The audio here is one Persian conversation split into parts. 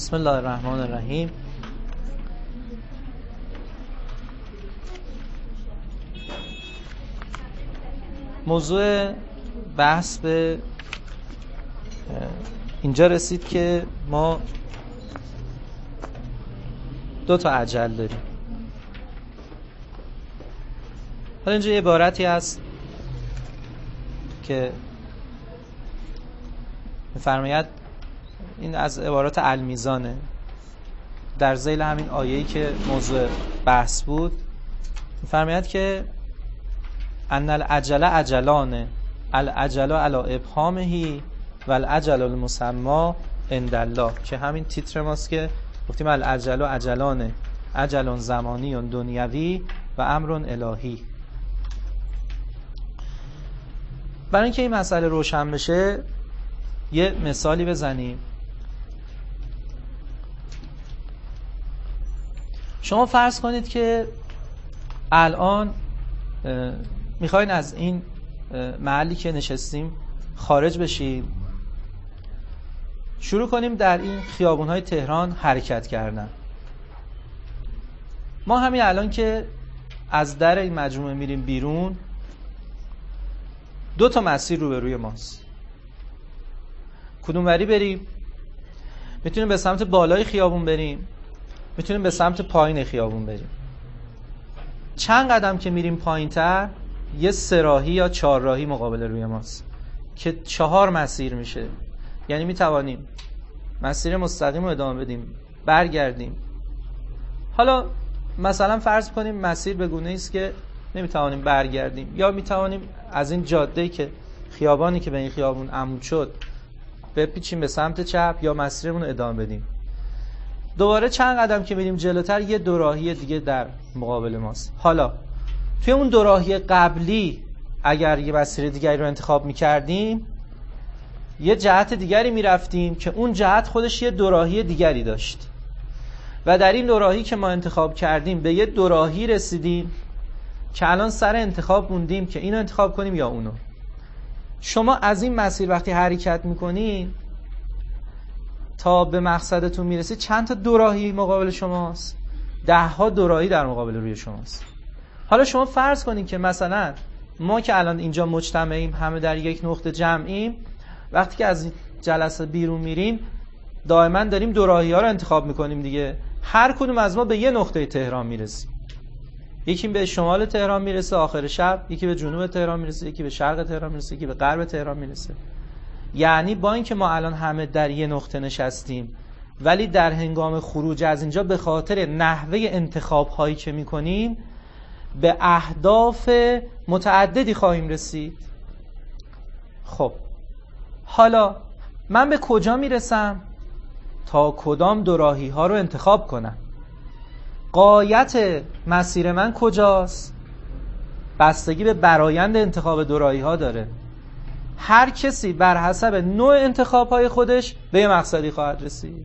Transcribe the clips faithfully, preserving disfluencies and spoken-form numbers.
بسم الله الرحمن الرحیم. موضوع بحث به اینجا رسید که ما دو تا اجل داریم. حالا اینجا یه عبارتی هست که می‌فرماید، این از عبارات المیزانه، در ذیل همین آیه‌ای که موضوع بحث بود، می‌فرماید که ان العجل عجلانه العجل علی ابهامه و العجل المسمى عند الله، که همین تیتر ماست که گفتیم العجل عجلانه، عجل زمانی دنیوی و امر الهی. برای اینکه این مسئله روشن بشه یه مثالی بزنیم. شما فرض کنید که الان میخواین از این محلی که نشستیم خارج بشیم، شروع کنیم در این خیابون‌های تهران حرکت کردن. ما همین الان که از در این مجموعه میریم بیرون، دو تا مسیر روبروی ماست. کدوم وری بریم؟ میتونیم به سمت بالای خیابون بریم، میتونیم به سمت پایین خیابون بریم. چند قدم که میریم پایین‌تر یه سه راهی یا چهار راهی مقابل روی ماست که چهار مسیر میشه. یعنی میتوانیم مسیر مستقیم رو ادامه بدیم، برگردیم. حالا مثلا فرض کنیم مسیر به گونه‌ای است که نمیتوانیم برگردیم، یا میتوانیم از این جاده‌ای که خیابانی که به این خیابون عمود شد بپیچیم به سمت چپ یا مسیرمون رو ادامه بدیم. دوباره چند قدم که میریم جلوتر یه دو راهی دیگه در مقابل ماست. حالا توی اون دو راهی قبلی اگر یه مسیر دیگری رو انتخاب میکردیم، یه جهت دیگری میرفتیم که اون جهت خودش یه دو راهی دیگری داشت، و در این دو راهی که ما انتخاب کردیم به یه دو راهی رسیدیم که الان سر انتخاب موندیم که اینو انتخاب کنیم یا اونو. شما از این مسیر وقتی حرکت میکنین تا به مقصدتون میرسید، چند تا دو راهی مقابل شماست؟ ده ها دو راهی در مقابل روی شماست. حالا شما فرض کنین که مثلا ما که الان اینجا مجتمعیم، همه در یک نقطه جمعیم، وقتی که از جلسه بیرون میریم دائما داریم دو راهی ها رو انتخاب میکنیم دیگه. هر کدوم از ما به یه نقطه تهران میرسیم. یکی به شمال تهران میرسه آخر شب، یکی به جنوب تهران میرسه، یکی به شرق تهران میرسه، یکی به غرب تهران میرسه. یعنی با اینکه ما الان همه در یه نقطه نشستیم، ولی در هنگام خروج از اینجا به خاطر نحوه انتخاب هایی که میکنیم به اهداف متعددی خواهیم رسید. خب حالا من به کجا میرسم؟ تا کدام دو راهی ها رو انتخاب کنم؟ غایت مسیر من کجاست؟ بستگی به برآیند انتخاب دو راهی ها داره. هر کسی بر حسب نوع انتخاب های خودش به یه مقصدی خواهد رسید.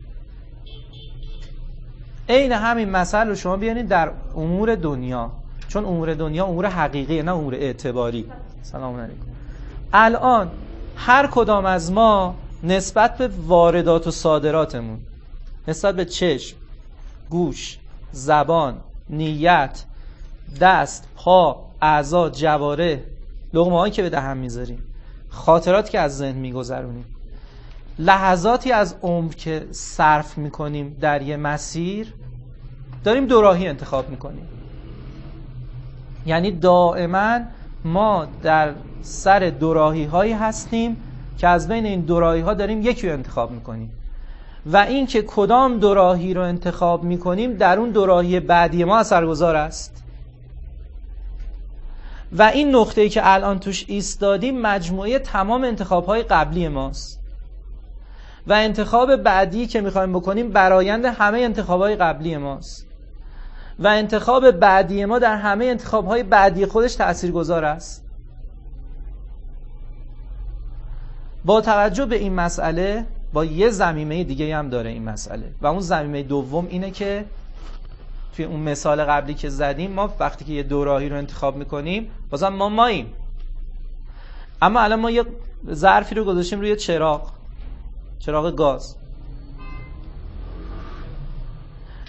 عین همین مسئله رو شما بیانید در امور دنیا، چون امور دنیا امور حقیقیه نه امور اعتباری. سلام علیکم. الان هر کدام از ما نسبت به واردات و صادراتمون، نسبت به چشم، گوش، زبان، نیت، دست، پا، اعضا، جواره، لقمه‌هایی که به دهن میذاریم، خاطراتی که از ذهن میگذرونیم، لحظاتی از عمر که صرف میکنیم در یه مسیر، داریم دو راهی انتخاب میکنیم. یعنی دائما ما در سر دو راهی هایی هستیم که از بین این دو راهی ها داریم یکی رو انتخاب میکنیم، و این که کدام دو راهی رو انتخاب میکنیم در اون دو راهی بعدی ما اثرگذار است. و این نقطه‌ای که الان توش ایستادیم مجموعه تمام انتخاب‌های قبلی ماست، و انتخاب بعدی که می‌خوایم بکنیم برآیند همه انتخاب‌های قبلی ماست، و انتخاب بعدی ما در همه انتخاب‌های بعدی خودش تأثیرگذار است. با توجه به این مسئله، با یه ضمیمه دیگه هم داره این مسئله، و اون ضمیمه دوم اینه که توی اون مثال قبلی که زدیم، ما وقتی که یه دو راهی رو انتخاب میکنیم بازم ما ماییم، اما الان ما یه ظرفی رو گذاشتیم روی چراغ چراغ گاز.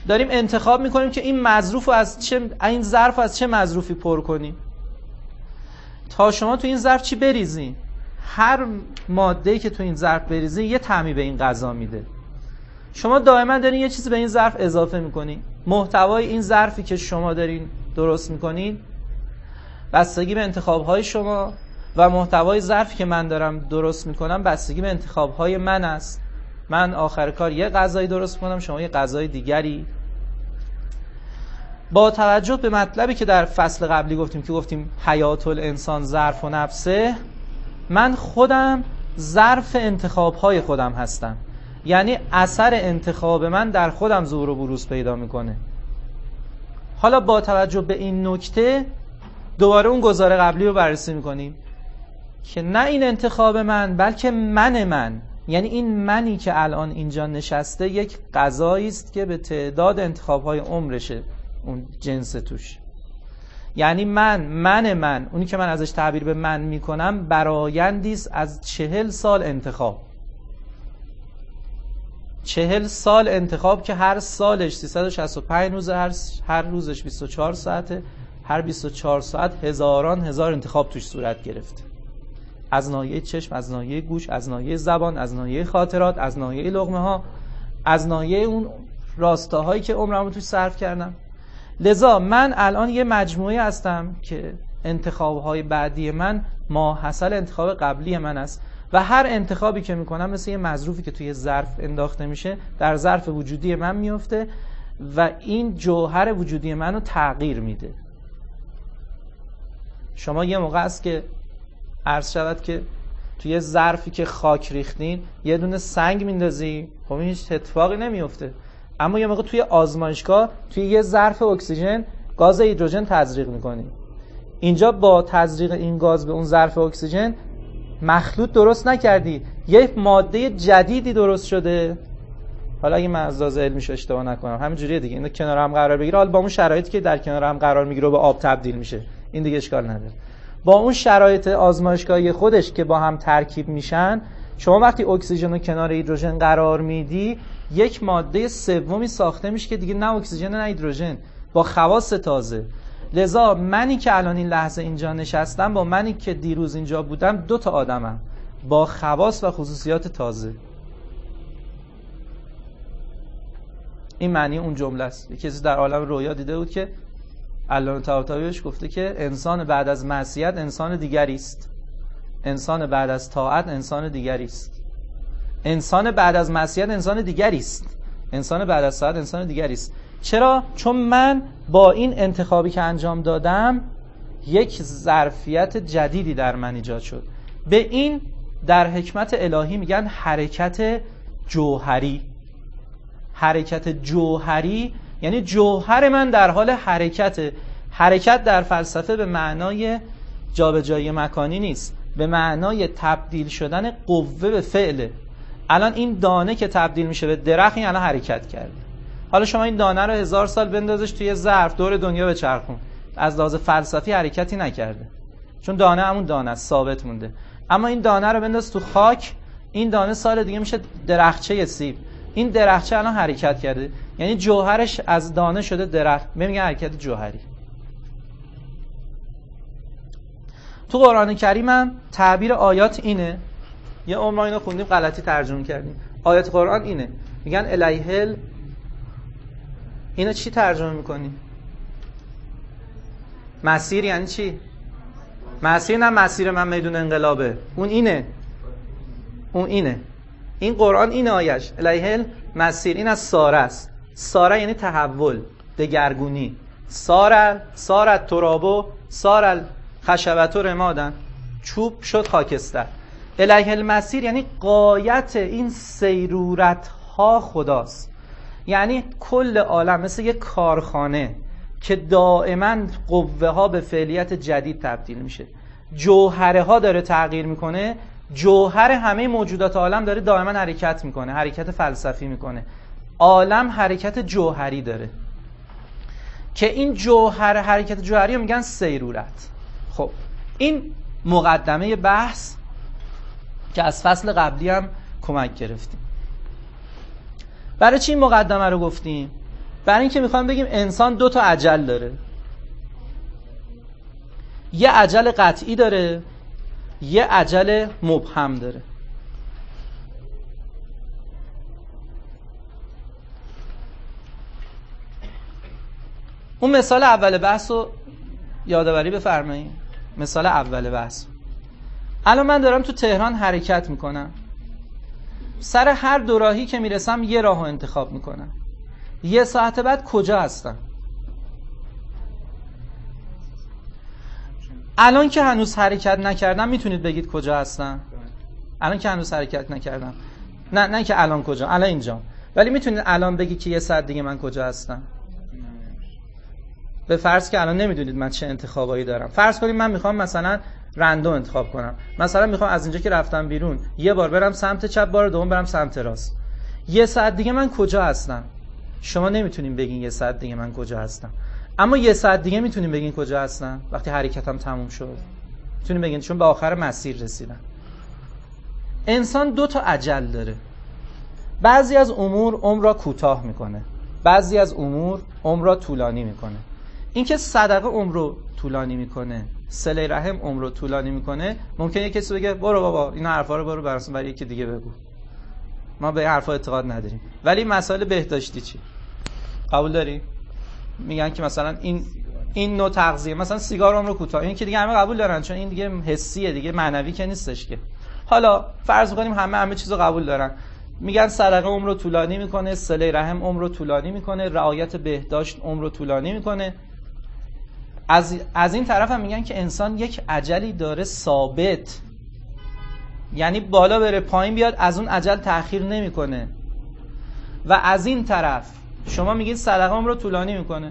داریم انتخاب میکنیم که این مظروف رو از چه، این ظرف رو از چه مظروفی پر کنیم. تا شما تو این ظرف چی بریزین، هر ماده‌ای که تو این ظرف بریزین یه طعمی به این غذا میده. شما دائما دارین یه چیزی به این ظرف اضافه میکنین. محتوای این ظرفی که شما دارین درست میکنین بستگی به انتخاب‌های شما و محتوای ظرفی که من دارم درست میکنم بستگی به انتخاب‌های من است. من آخر کار یه غذایی درست کنم، شما یه غذای دیگری. با توجه به مطلبی که در فصل قبلی گفتیم که گفتیم حیات الانسان ظرف و نفسه، من خودم ظرف انتخاب‌های خودم هستم. یعنی اثر انتخاب من در خودم ظهور و بروز پیدا میکنه. حالا با توجه به این نکته دوباره اون گزاره قبلی رو بررسی میکنیم که نه این انتخاب من بلکه من من، یعنی این منی که الان اینجا نشسته یک غذایی است که به تعداد انتخاب‌های عمرشه اون جنس توش. یعنی من من من اونی که من ازش تعبیر به من میکنم برآیندی است از چهل سال انتخاب. چهل سال انتخاب که هر سالش سیصد و شصت و پنج روزه، هر هر روزش بیست و چهار ساعته، هر بیست و چهار ساعت هزاران هزار انتخاب توش صورت گرفته. از ناحیه چشم، از ناحیه گوش، از ناحیه زبان، از ناحیه خاطرات، از ناحیه لقمه ها، از ناحیه اون راستاهایی که عمرمو توش صرف کردم. لذا من الان یه مجموعه هستم که انتخاب‌های بعدی من ماحصل انتخاب قبلی من است و هر انتخابی که میکنم مثل یه مظروفی که توی ظرف انداخته میشه در ظرف وجودی من میفته و این جوهر وجودی منو تغییر میده. شما یه موقع است که عرض شود که توی ظرفی که خاک ریختین یه دونه سنگ میندازی، خب این هیچ اتفاقی نمیفته. اما یه موقع توی آزمایشگاه توی یه ظرف اکسیژن گاز هیدروژن تزریق میکنی. اینجا با تزریق این گاز به اون ظرف اکسیژن مخلوط درست نکردی، یک ماده جدیدی درست شده. حالا اگه من از لحاظ علمیش اشتباه نکنم همین جوریه دیگه، اینو کنار هم قرار بگیره، حالا با اون شرایطی که در کنار هم قرار میگیره به آب تبدیل میشه، این دیگه اشکال نداره. با اون شرایط آزمایشگاهی خودش که با هم ترکیب میشن، شما وقتی اکسیژن رو کنار هیدروژن قرار میدی یک ماده سومی ساخته میشه که دیگه نه اکسیژن نه هیدروژن، با خواص تازه. لذا منی که الان این لحظه اینجا نشستم با منی که دیروز اینجا بودم دو تا آدمم با خواص و خصوصیات تازه. این معنی اون جمله است. یکی کسی در عالم رویا دیده بود که علامه طباطبایی بهش گفته که انسان بعد از معصیت انسان دیگری است، انسان بعد از طاعت انسان دیگری است، انسان بعد از معصیت انسان دیگری است، انسان بعد از طاعت انسان دیگری است. چرا؟ چون من با این انتخابی که انجام دادم یک ظرفیت جدیدی در من ایجاد شد. به این در حکمت الهی میگن حرکت جوهری. حرکت جوهری یعنی جوهر من در حال حرکت. حرکت در فلسفه به معنای جابجایی مکانی نیست، به معنای تبدیل شدن قوه به فعله. الان این دانه که تبدیل میشه به درخت، این الان حرکت کرده. حالا شما این دانه رو هزار سال بندازش توی ظرف دور دنیا بچرخون، از لحاظ فلسفی حرکتی نکرده، چون دانه همون دانه است، ثابت مونده. اما این دانه رو بنداز تو خاک، این دانه سال دیگه میشه درخچه سیب، این درخچه الان حرکت کرده، یعنی جوهرش از دانه شده درخت. میگن حرکت جوهری. تو قرآن کریم هم تعبیر آیات اینه، یه عمر اینو خوندیم غلطی ترجمه کردیم. آیات قرآن اینه، میگن الیهل. اینو چی ترجمه میکنی؟ مسیر یعنی چی؟ مسیر نه مسیر من میدون انقلابه، اون اینه، اون اینه. این قرآن این آیش الیهل مسیر، این از ساره است. ساره یعنی تحول، دگرگونی. ساره سارت ترابو سارل خشبت و رمادن، چوب شد خاکستر. الیه المسیر یعنی غایت این سیرورت ها خداست. یعنی کل عالم مثل یک کارخانه که دائما قوه ها به فعلیت جدید تبدیل میشه، جوهره ها داره تغییر میکنه، جوهر همه موجودات عالم داره دائما حرکت میکنه، حرکت فلسفی میکنه. عالم حرکت جوهری داره که این جوهر حرکت جوهری رو میگن سیرورت. خب این مقدمه بحث که از فصل قبلی هم کمک گرفتیم. برای چی این مقدمه رو گفتیم؟ برای اینکه میخوام بگیم انسان دو تا اجل داره، یه اجل قطعی داره، یه اجل مبهم داره. اون مثال اول بحث رو یادآوری بفرمایید. مثال اول بحث، الان من دارم تو تهران حرکت میکنم، سر هر دو راهی که میرسم یه راهو انتخاب میکنم. یه ساعت بعد کجا هستم؟ الان که هنوز حرکت نکردم میتونید بگید کجا هستم؟ الان که هنوز حرکت نکردم، نه نه که الان کجا، الان اینجا، ولی میتونید الان بگید که یه ساعت دیگه من کجا هستم؟ به فرض که الان نمیدونید من چه انتخابایی دارم. فرض کنید من میخوام مثلا رندوم انتخاب کنم، مثلا میخوام از اینجا که رفتم بیرون یه بار برم سمت چپ، بار دوم برم سمت راست. یه ساعت دیگه من کجا هستم؟ شما نمیتونین بگین یه ساعت دیگه من کجا هستم، اما یه ساعت دیگه میتونین بگین کجا هستم وقتی حرکتم تموم شد. میتونین بگین چون به آخر مسیر رسیدم. انسان دو تا اجل داره. بعضی از امور عمر را کوتاه میکنه، بعضی از امور عمر را طولانی میکنه. اینکه صدقه عمر رو طولانی میکنه، صله رحم عمر رو طولانی میکنه، ممکنه یه کسی بگه برو بابا این حرفا رو برو براسون برای یکی دیگه بگو، ما به این حرفا اعتقاد نداریم. ولی مسائل بهداشتی چی؟ قبول داری؟ میگن که مثلا این این نوع تغذیه، مثلا سیگار عمر رو کوتاه، این که دیگه همه قبول دارن چون این دیگه حسیه، دیگه معنوی که نیستش که. حالا فرض کنیم همه همه چیزو قبول دارن، میگن صدقه عمر رو طولانی میکنه، صله رحم عمر رو طولانی میکنه، رعایت بهداشت عمر رو طولانی میکنه. از از این طرف هم میگن که انسان یک اجلی داره ثابت، یعنی بالا بره پایین بیاد از اون اجل تأخیر نمیکنه. و از این طرف شما میگید صدقه عمر رو طولانی میکنه،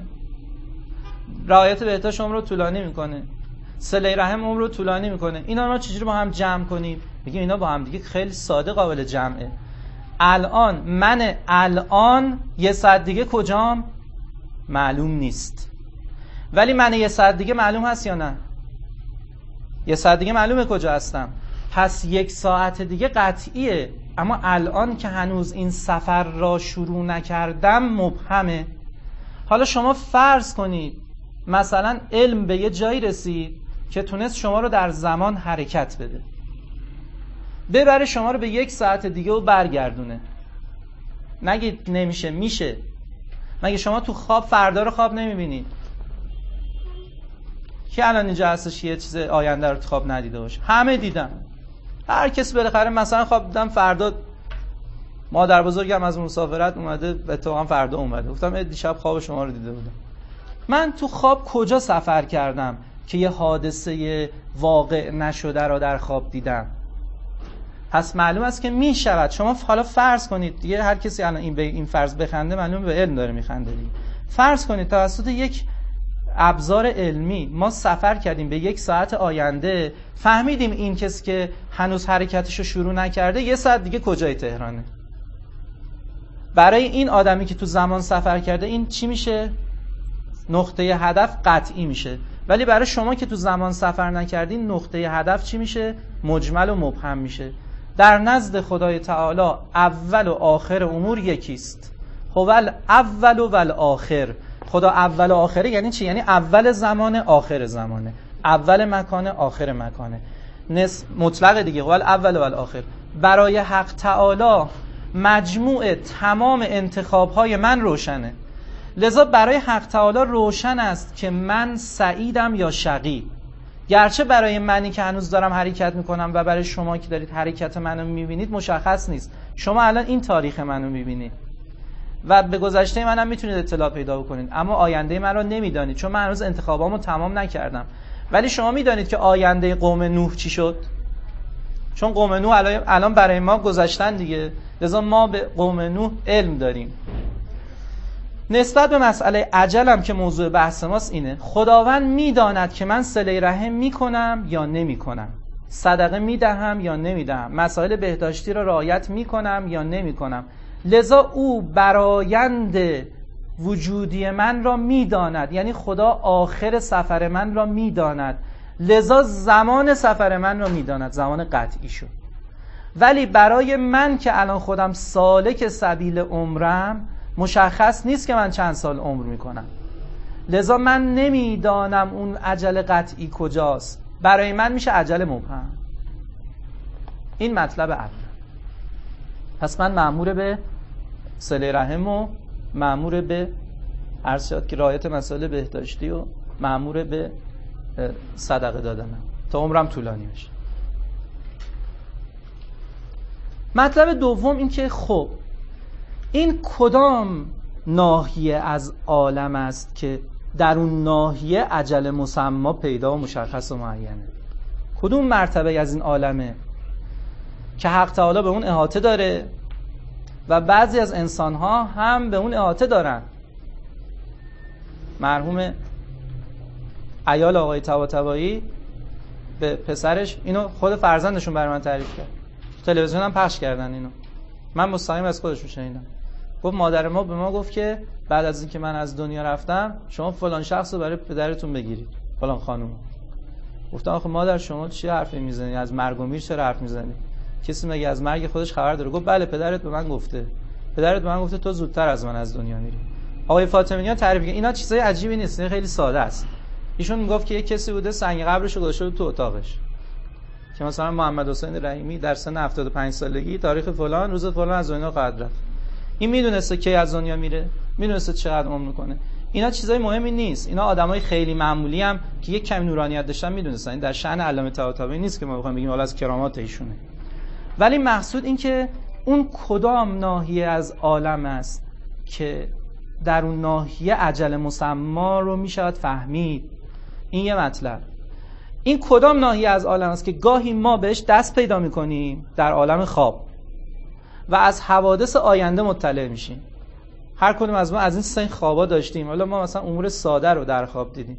رعایت بهداشت عمر رو طولانی میکنه، صله رحم عمر رو طولانی میکنه. اینا رو چجوری با هم جمع کنیم؟ میگیم اینا با هم دیگه خیلی ساده قابل جمعه. الان من الان یه ساعت دیگه کجام؟ معلوم نیست. ولی من یه ساعت دیگه معلوم هست یا نه؟ یه ساعت دیگه معلومه کجا هستم. پس یک ساعت دیگه قطعیه، اما الان که هنوز این سفر را شروع نکردم مبهمه. حالا شما فرض کنید مثلا علم به یه جایی رسید که تونست شما رو در زمان حرکت بده، ببره شما رو به یک ساعت دیگه و برگردونه. نگید نمیشه، میشه. مگه شما تو خواب فردا رو خواب نمیبینید؟ کی الان اینجا هستش یه چیز آینده رو تو خواب ندیده باشه؟ همه دیدن. هر کسی بالاخره مثلا خواب دیدم فردا مادر بزرگم از مسافرت اومده، اتفاقا فردا اومده، گفتم دیشب خواب شما رو دیده بودم. من تو خواب کجا سفر کردم که یه حادثه واقع نشده رو در خواب دیدم؟ پس معلوم است که می شود. شما حالا فرض کنید دیگه، هر کسی الان این به این فرض بخنده معلومه به علم داره میخنده دیگه. فرض کنید توسط یک ابزار علمی ما سفر کردیم به یک ساعت آینده، فهمیدیم این کسی که هنوز حرکتشو شروع نکرده یه ساعت دیگه کجای تهرانه. برای این آدمی که تو زمان سفر کرده این چی میشه؟ نقطه هدف قطعی میشه. ولی برای شما که تو زمان سفر نکردین نقطه هدف چی میشه؟ مجمل و مبهم میشه. در نزد خدای تعالی اول و آخر امور یکیست. هو اول و الاخر. خدا اول و آخره یعنی چی؟ یعنی اول زمان آخر زمانه، اول مکانه آخر مکانه، نصف مطلق دیگه. هو اول و الاخر. برای حق تعالی مجموع تمام انتخاب‌های من روشنه. لذا برای حق تعالی روشن است که من سعیدم یا شقی. گرچه برای منی که هنوز دارم حرکت میکنم و برای شما که دارید حرکت منو میبینید مشخص نیست. شما الان این تاریخ منو میبینید و به گذشته منم میتونید اطلاع پیدا بکنید، اما آینده من رو نمیدانید چون من هنوز انتخابامو تمام نکردم. ولی شما میدانید که آینده قوم نوح چی شد؟ چون قوم نوح الان برای ما گذشتن دیگه، لذا ما به قوم نوح علم داریم. نسبت به مسئله اجلم که موضوع بحث ماست اینه، خداوند میداند که من صله رحم میکنم یا نمیکنم، صدقه میدهم یا نمیدهم، مسائل بهداشتی را رعایت میکنم یا نمیکنم. لذا او برآیند وجودی من را میداند، یعنی خدا آخر سفر من را میداند، لذا زمان سفر من را میداند، زمان قطعی شد. ولی برای من که الان خودم سالک سبیل عمرم مشخص نیست که من چند سال عمر میکنم، لذا من نمیدانم اون اجل قطعی کجاست. برای من میشه اجل مبهم. این مطلب اول. پس من مأمور به صله رحم و مأمور به عرض شد که رعایت مسائل بهداشتی و مأمور به صدقه دادنم تا عمرم طولانی بشه. مطلب دوم این که خب این کدام ناحیه از عالم است که در اون ناحیه اجل مسما پیدا و مشخص و معینه؟ کدوم مرتبه از این عالمه که حق تعالی به اون احاطه داره و بعضی از انسان‌ها هم به اون احاطه دارن؟ مرحوم عیال آقای طباطبایی به پسرش اینو خود فرزندشون برای من تعریف کرد، تلویزیون هم پخش کردن اینو، من مستقیم از خودشون شنیدم. گفت مادر ما به ما گفت که بعد از اینکه من از دنیا رفتم شما فلان شخص رو برای پدرتون بگیرید، فلان خانم. گفتم آخه مادر شما چی حرفی میزنی؟ از مرگ و میر چرا حرف میزنی؟ کسی مگه از مرگ خودش خبر داره؟ گفت بله پدرت به من گفته، پدرت به من گفته تو زودتر از من از دنیا میری. آقای فاطمیان تعریف می‌کنه اینا چیزای عجیبی نیست، این خیلی ساده است. ایشون میگفت که یک کسی بوده سنگ قبرش رو گذاشته تو اتاقش، که مثلا محمد حسین رحیمی در سن هفتاد و پنج سالگی تاریخ فلان روز فلان از دنیا خواهد رفت. این میدونسته کی از دنیا میره، میدونسته چقدر عمر میکنه. اینا چیزای مهمی نیست، اینا آدمای خیلی معمولی هم که یک کمی نورانیت داشتن میدونستن. این در شأن علامه طباطبایی نیست که ما بخوایم بگیم حالا از کرامات ایشونه. ولی مقصود این که اون کدام ناحیه از عالم است که در اون ناحیه اجل مسما رو میشود فهمید. این یه مطلب. این کدام ناحیه از عالم است که گاهی ما بهش دست پیدا میکنیم در عالم خواب و از حوادث آینده مطلع میشیم. هر کدوم از ما از این سه خوابا داشتیم. حالا ما مثلا امور ساده رو در خواب دیدیم.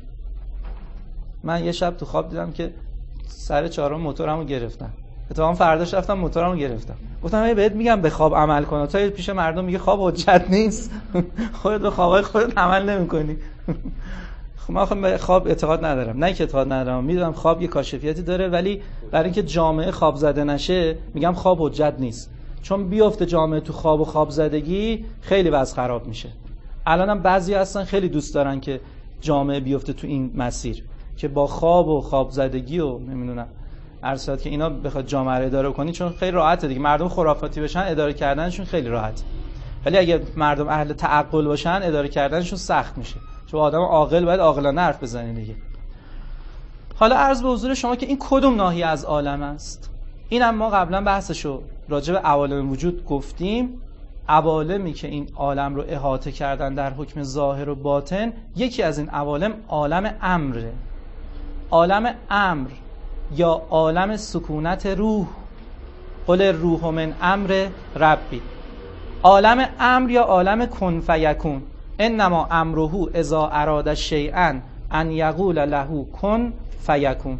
من یه شب تو خواب دیدم که سر چهارم موتورمو گرفتم. اتفاقا فرداش رفتم موتورمو گرفتم. گفتم من بهت میگم به خواب عمل کن، تا پیش مردم میگه خواب حجت نیست. خودت به خوابای خودت عمل نمی‌کنی. خب من به خواب اعتقاد ندارم، نه که اعتقاد ندارم، میدونم خواب یه کاشفیتی داره، ولی برای اینکه جامعه خواب زده نشه میگم خواب حجت نیست. چون بیفته جامعه تو خواب و خواب زدگی خیلی وضع خراب میشه. الانم بعضی هستن خیلی دوست دارن که جامعه بیفته تو این مسیر که با خواب و خواب زدگی و نمیدونم ارساد که اینا بخواد جامعه رو اداره کنی، چون خیلی راحته دیگه. مردم خرافاتی بشن اداره کردنشون خیلی راحت، ولی اگه مردم اهل تعقل باشن اداره کردنشون سخت میشه، چون آدم عاقل باید عاقلانه حرف بزنه دیگه. حالا عرض به حضور شما که این کدوم ناحیه از عالم است. اینم ما قبلا بحثشو راجع به عوالم وجود گفتیم. عوالمی که این عالم رو احاطه کردن در حکم ظاهر و باطن، یکی از این عوالم عالم امره. عالم امر یا عالم سکونت روح، قل روح من امر ربی. عالم امر یا عالم کن فیکون. انما امره اذا اراد شیئا ان یقول له کن فیکون.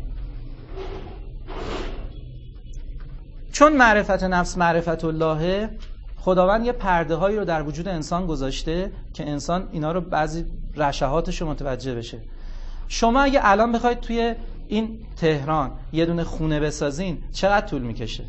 چون معرفت نفس معرفت الله، خداوند یه پرده هایی رو در وجود انسان گذاشته که انسان اینا رو بعضی رشحاتش رو متوجه بشه. شما اگه الان بخواید توی این تهران یه دونه خونه بسازین چقدر طول میکشه؟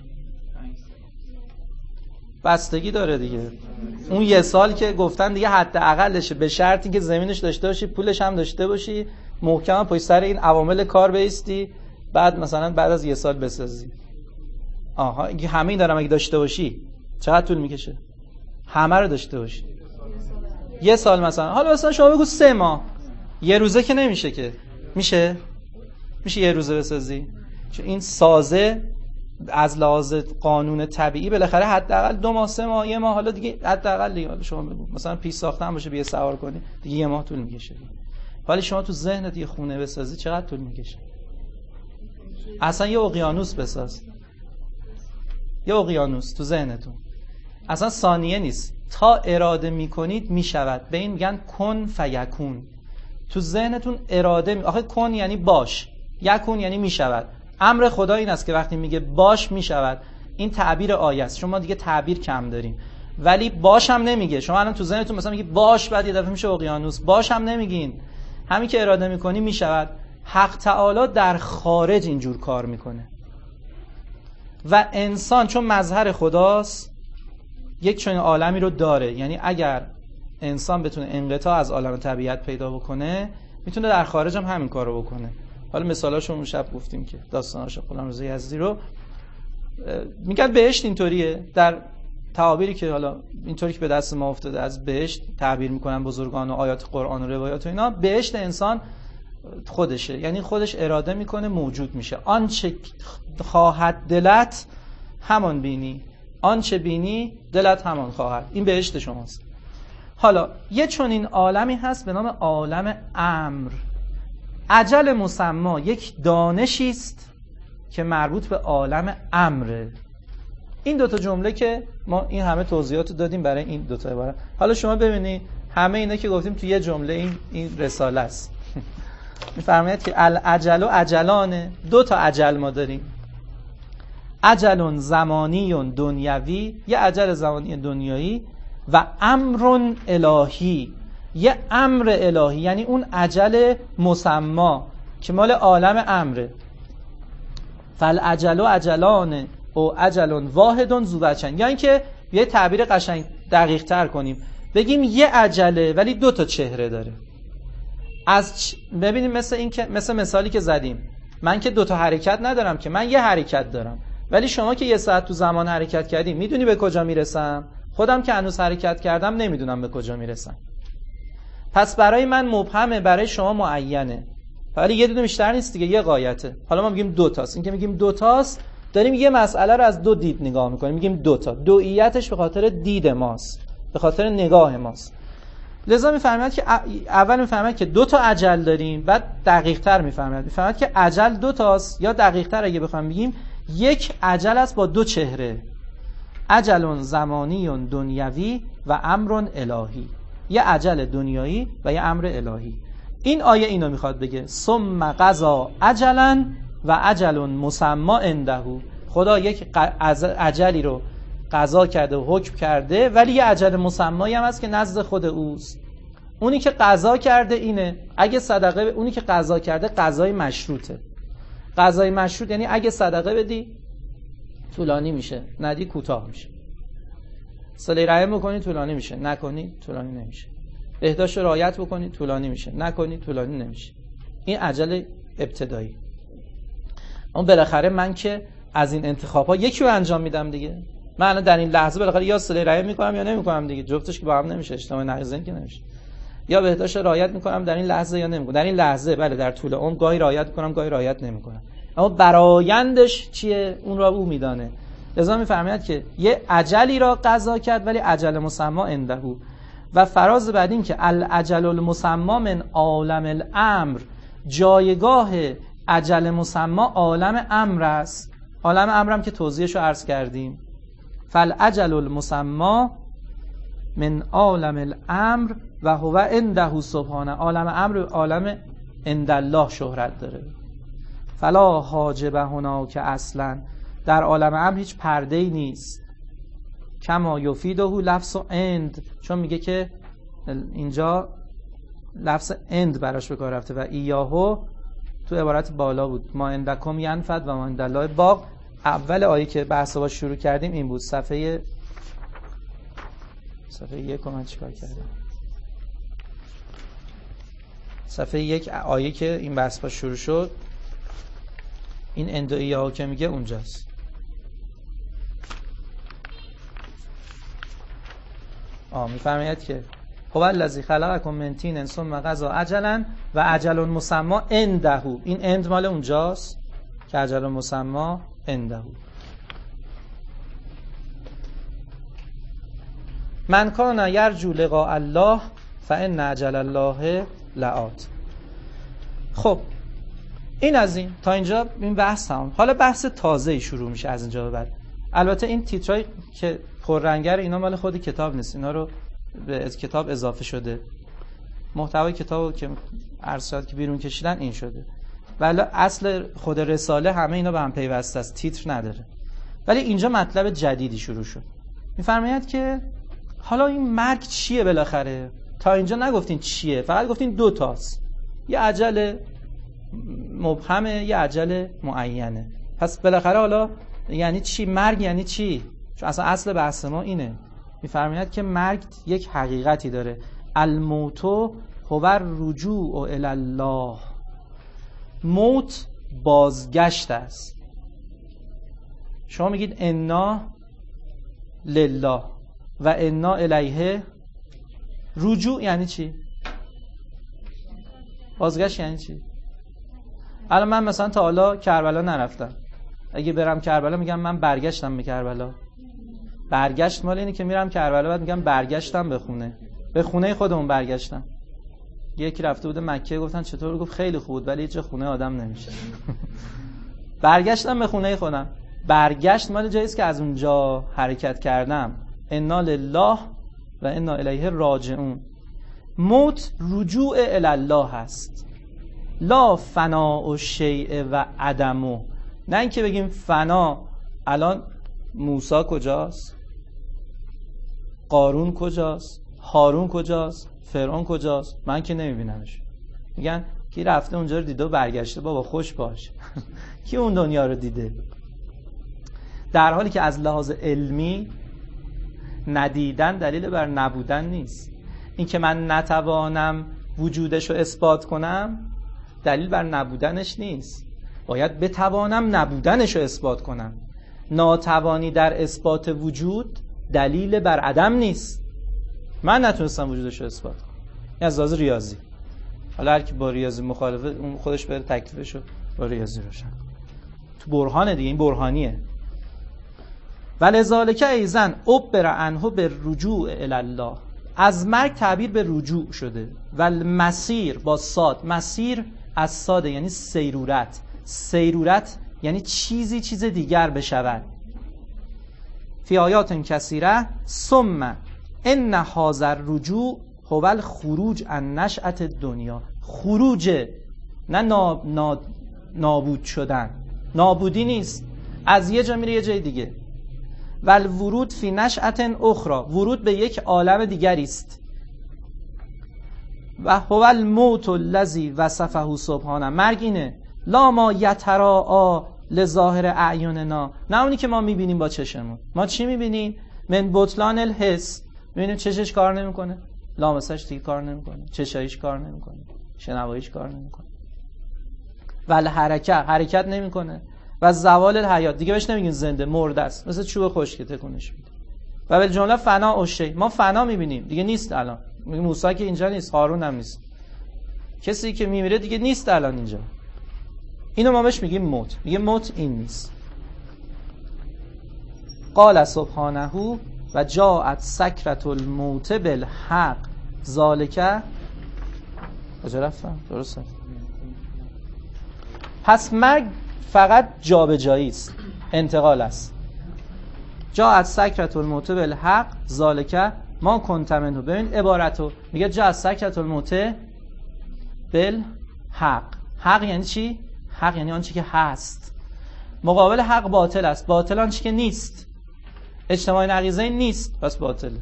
بستگی داره دیگه. اون یه سال که گفتن دیگه حداقلشه، به شرطی که زمینش داشته باشی، پولش هم داشته باشی، محکم پشت سر این عوامل کار بیستی، بعد مثلا بعد از یه سال بسازی. آها این همه این دارم اگه داشته باشی چقدر طول میکشه؟ همه رو داشته باشی یه سال مثلا. حالا مثلا شما بگو سه ماه، یه روزه که نمیشه که. میشه؟ میشه یه روزه بسازی؟ چون این سازه از لحاظ قانون طبیعی بالاخره حداقل دو ماه سه ماه یه ماه، حالا دیگه حداقل دیگه. حالا شما بگو مثلا پیش ساخته هم باشه بیا سوار کنی دیگه یه ماه طول میکشه. ولی شما تو ذهنت یه خونه بسازی چقدر طول میکشه؟ اصلا یه اقیانوس بساز، یه اقیانوس تو ذهنتون اصلا ثانیه نیست. تا اراده میکنید میشود. به این میگن کن فیکون. تو ذهنتون اراده می... آخه کن یعنی باش، یکون یعنی میشود. امر خدا این است که وقتی میگه باش میشود، این تعبیر آیه است. شما دیگه تعبیر کم دارین، ولی باش هم نمیگه. شما الان تو ذهنتون مثلا میگی باش، بعد یه دفعه میشه اقیانوس. باش هم نمیگین، همین که اراده میکنی میشود. حق تعالی در خارج اینجور کار میکنه و انسان چون مظهر خداست یک چنین عالمی رو داره. یعنی اگر انسان بتونه انقطاع از عالم طبیعت پیدا بکنه، میتونه در خارج هم همین کارو بکنه. حالا مثالاشو اون شب گفتیم که داستاناش غلامرضا یزدی رو میگن بهشت اینطوریه. در تعابیری که حالا اینطوری که به دست ما افتاده از بهشت تعبیر میکنن بزرگان و آیات قرآن و روایات و اینا، بهشت انسان خودشه، یعنی خودش اراده میکنه موجود میشه. آنچه خواهد دلت همان بینی، آنچه بینی دلت همان خواهد. این بهشت شماست. حالا یه چنین عالمی هست به نام عالم امر. اجل مسما یک دانشی است که مربوط به عالم امره. این دوتا جمله که ما این همه توضیحات دادیم برای این دوتا عبارت. حالا شما ببینید همه اینا که گفتیم توی یه جمله این این رساله است. می‌فرماید که الاجل و اجلانه. دو تا اجل ما داریم. اجل زمانی دنیوی، یه اجل زمانی دنیایی، و امر الهی، یه امر الهی، یعنی اون اجل مسما که مال عالم امره. فالاجل و اجلان او اجل واحد ذو وجهین. یعنی که یه تعبیر قشنگ دقیق تر کنیم بگیم یه اجله ولی دو تا چهره داره. از چ... ببینیم مثل این که مثل مثالی که زدیم، من که دو تا حرکت ندارم که، من یه حرکت دارم. ولی شما که یه ساعت تو زمان حرکت کردی میدونی به کجا میرسم؟ خودم که هنوز حرکت کردم نمیدونم به کجا میرسم. پس برای من مبهمه، برای شما معینه. ولی یه دونه بیشتر نیست دیگه، یه غایته. حالا ما میگیم دو تاست. این که میگیم دو تاست داریم یه مسئله رو از دو دید نگاه میکنیم، میگیم دو تا. دوئیتش به خاطر دید ماست، به خاطر نگاه ماست. لذا میفهمید که اول میفهمید که دو تا اجل داریم، بعد دقیق تر میفهمید میفهمید که اجل دو تاست، یا دقیق تر اگه بخوام بگیم یک اجل است با دو چهره. اجل زمانی دنیوی و امر الهی، یه اجل دنیایی و یه امر الهی. این آیه اینو میخواد بگه، ثم قضا اجلا و اجل مسما عنده. خدا یک اجلی رو قضا کرده و حکم کرده، ولی یه اجل مسمایی هم هست که نزد خود اوست. اونی که قضا کرده اینه، اگه صدقه، اونی که قضا کرده قضای مشروطه. قضای مشروط یعنی اگه صدقه بدی طولانی میشه، ندی کوتاه میشه. صله رحم بکنی طولانی میشه، نکنی طولانی نمیشه. بهداشت رعایت بکنی طولانی میشه، نکنی طولانی نمیشه. این اجل ابتدایی. اون بالاخره من که از این انتخاب ها یکی رو انجام میدم دیگه. من الان در این لحظه بالاخره یا صله رحم میکنم یا نمیکنم دیگه. جفتش که با هم نمیشه، اجتماع نقیضین که نمیشه. یا بهداشت رعایت میکنم در این لحظه یا نمیکنم. در این لحظه بله، در طول عمر گاهی رعایت میکنم گاهی رعایت نمیکنم. اما برآیندش چیه اون را او میدانه. لذا میفرماید که یه اجلی را قضا کرد ولی اجل مسما عنده. و فراز بعد این که الاجل المسما من عالم الامر، جایگاه اجل مسما عالم امر است. عالم امرم که توضیحشو عرض کردیم. فالاجل المسما من عالم الامر و هو عنده سبحانه. عالم امر عالم عند الله شهرت داره. فلا حاجب هناک اصلا، در عالم امر هیچ پرده‌ای نیست. کما یفیده لفظ اند، چون میگه که اینجا لفظ اند براش به کار رفته و ایاهو تو عبارت بالا بود، ما اندکم ینفد و ما عند الله باق. اول آیه که بحث با شروع کردیم این بود، صفحه صفحه یک. من چیکار کردم؟ صفحه یک آیه که این بحث با شروع شد، این اند و ایاهو که میگه اونجاست. آه میفرماید که هو الذی خلقکم من طین ثم قضا اجلا و اجل مسما عنده. این اند مال اونجاست که اجل مسما عنده. من کان یرجو لقاء الله فان اجل الله لآت. خب این از این تا اینجا این بحث تمام. حالا بحث تازه‌ای شروع میشه از اینجا به بعد. البته این تیترای که پررنگه اینا مال خود کتاب نیست، اینا رو به از کتاب اضافه شده. محتوای کتابو که عرض شد که بیرون کشیدن این شده. ولی اصل خود رساله همه اینا به هم پیوسته است، تیتر نداره. ولی اینجا مطلب جدیدی شروع شد. میفرماید که حالا این مرگ چیه بالاخره؟ تا اینجا نگفتین چیه، فقط گفتین دو تاست. یه اجل مبهمه، یه اجل معینه. پس بالاخره حالا یعنی چی مرگ؟ یعنی چی؟ چون اصلا اصل بحث ما اینه. میفرماید که مرگ یک حقیقتی داره. الموت هو الرجوع الی الله. موت بازگشت است. شما میگید انا لله و انا الیه. رجوع یعنی چی؟ بازگشت یعنی چی؟ الان من مثلا تا حالا کربلا نرفتم، اگه برم کربلا میگم من برگشتم به کربلا. برگشت مال اینه که میرم کربلا بعد میگم برگشتم به خونه، به خونه خودمون برگشتم. یکی رفته بوده مکه، گفتن چطور؟ گفت خیلی خوب بود ولی هیچ خونه آدم نمیشه. برگشتم به خونه خودم. برگشت مال جایی است که از اونجا حرکت کردم. انا لله و انا الیه راجعون. موت رجوع الی الله هست، لا فنا و شیء و عدمو. نه اینکه بگیم فنا. الان موسی کجاست؟ قارون کجاست؟ هارون کجاست؟ فرعون کجاست؟ من که نمیبینمش. میگن کی رفته اونجا رو دیده و برگشته؟ بابا خوش باش. کی اون دنیا رو دیده؟ در حالی که از لحاظ علمی ندیدن دلیل بر نبودن نیست. این که من نتوانم وجودش رو اثبات کنم دلیل بر نبودنش نیست. باید بتوانم نبودنش رو اثبات کنم. ناتوانی در اثبات وجود دلیل بر عدم نیست. من نتونستم وجودش رو اثبات کنم. این از لحاظ ریاضی. حالا هر کی با ریاضی مخالفه اون خودش بره تکلیفشو با ریاضی روشن. تو برهانه دیگه، این برهانیه. ولذالک ایضا عبر عنه به رجوع الی الله. از مرگ تعبیر به رجوع شده. والمسیر با صاد. مسیر از صاد یعنی سیرورت. سیرورت یعنی چیزی چیز دیگر بشود. فی آیات کثیره ثم ان هذا الرجوع هو الخروج عن نشأة الدنیا. خروج، نه نا... نا... نابود شدن. نابودی نیست، از یه جا میره یه جای دیگه. ول ورود فی نشأة اخرى. ورود به یک عالم دیگری است. و هو الموت الذی وصفه سبحانه. مرگ اینه. لا ما یتراءا لظاهر اعیننا. نه اونی که ما میبینیم با چشمون. ما چی میبینیم؟ من بطلان الحس. میبینیم چشش کار نمیکنه، لامسش دیگه کار نمیکنه، چشایش کار نمیکنه، شنواییش کار نمیکنه. ول حرکت، حرکت نمیکنه. و زوال الحیات، دیگه بهش نمیگین زنده، مرده است، مثل چوب خشک تکونش میده. و به جمله فنا و شی. ما فنا میبینیم دیگه نیست الان. میگه موسی که اینجا نیست، هارون هم نیست. کسی که میمیره دیگه نیست الان اینجا. اینو ما بهش میگیم موت. میگه موت این نیست. قال سبحانه و جاءت سکرة الموت بالحق ذالک. کجا رفتم؟ درسته. پس مرگ فقط جابجایی است، انتقال است. جاءت سکرة الموت بالحق ذالک ما کنت منه. ببین عبارتو میگه جاءت سکرة الموت بالحق. حق یعنی چی؟ حق یعنی آنچه که هست. مقابل حق باطل است. باطل آنچه که نیست. اجتماع نقیضه نیست، پس باطله.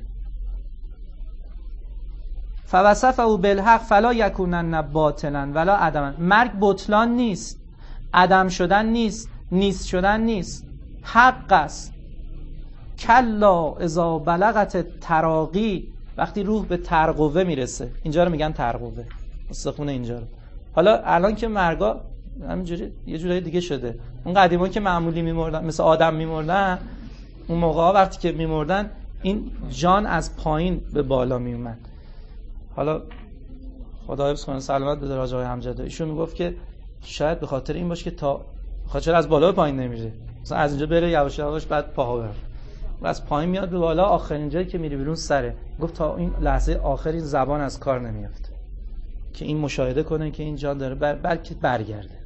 فوصفه بالحق فلا یکونن باطلا ولا عدما. مرگ بطلان نیست، عدم شدن نیست، نیست شدن نیست، حق است. کلا اذا بلغت تراقی. وقتی روح به ترقوه میرسه. اینجا رو میگن ترقوه، استخون اینجا رو. حالا الان که مرگا همینجوری یه جورای دیگه شده. اون قدیما که معمولی میمردن مثل آدم میمردن، اون موقع وقتی که میمردن این جان از پایین به بالا میومد. حالا خدا حفظ کنه سلامت بده راجع های همجده، ایشون میگفت که شاید به خاطر این باشه که تا خاطر از بالا به پایین نمیره، مثلا از اینجا بره یواش یواش بعد پاها بره و از پایین میاد به بالا، آخرین جایی که میره بیرون سره. گفت تا این لحظه آخر این زبان از کار نمیافته که این مشاهده کنه که این جان داره بر... بلکه برگرده.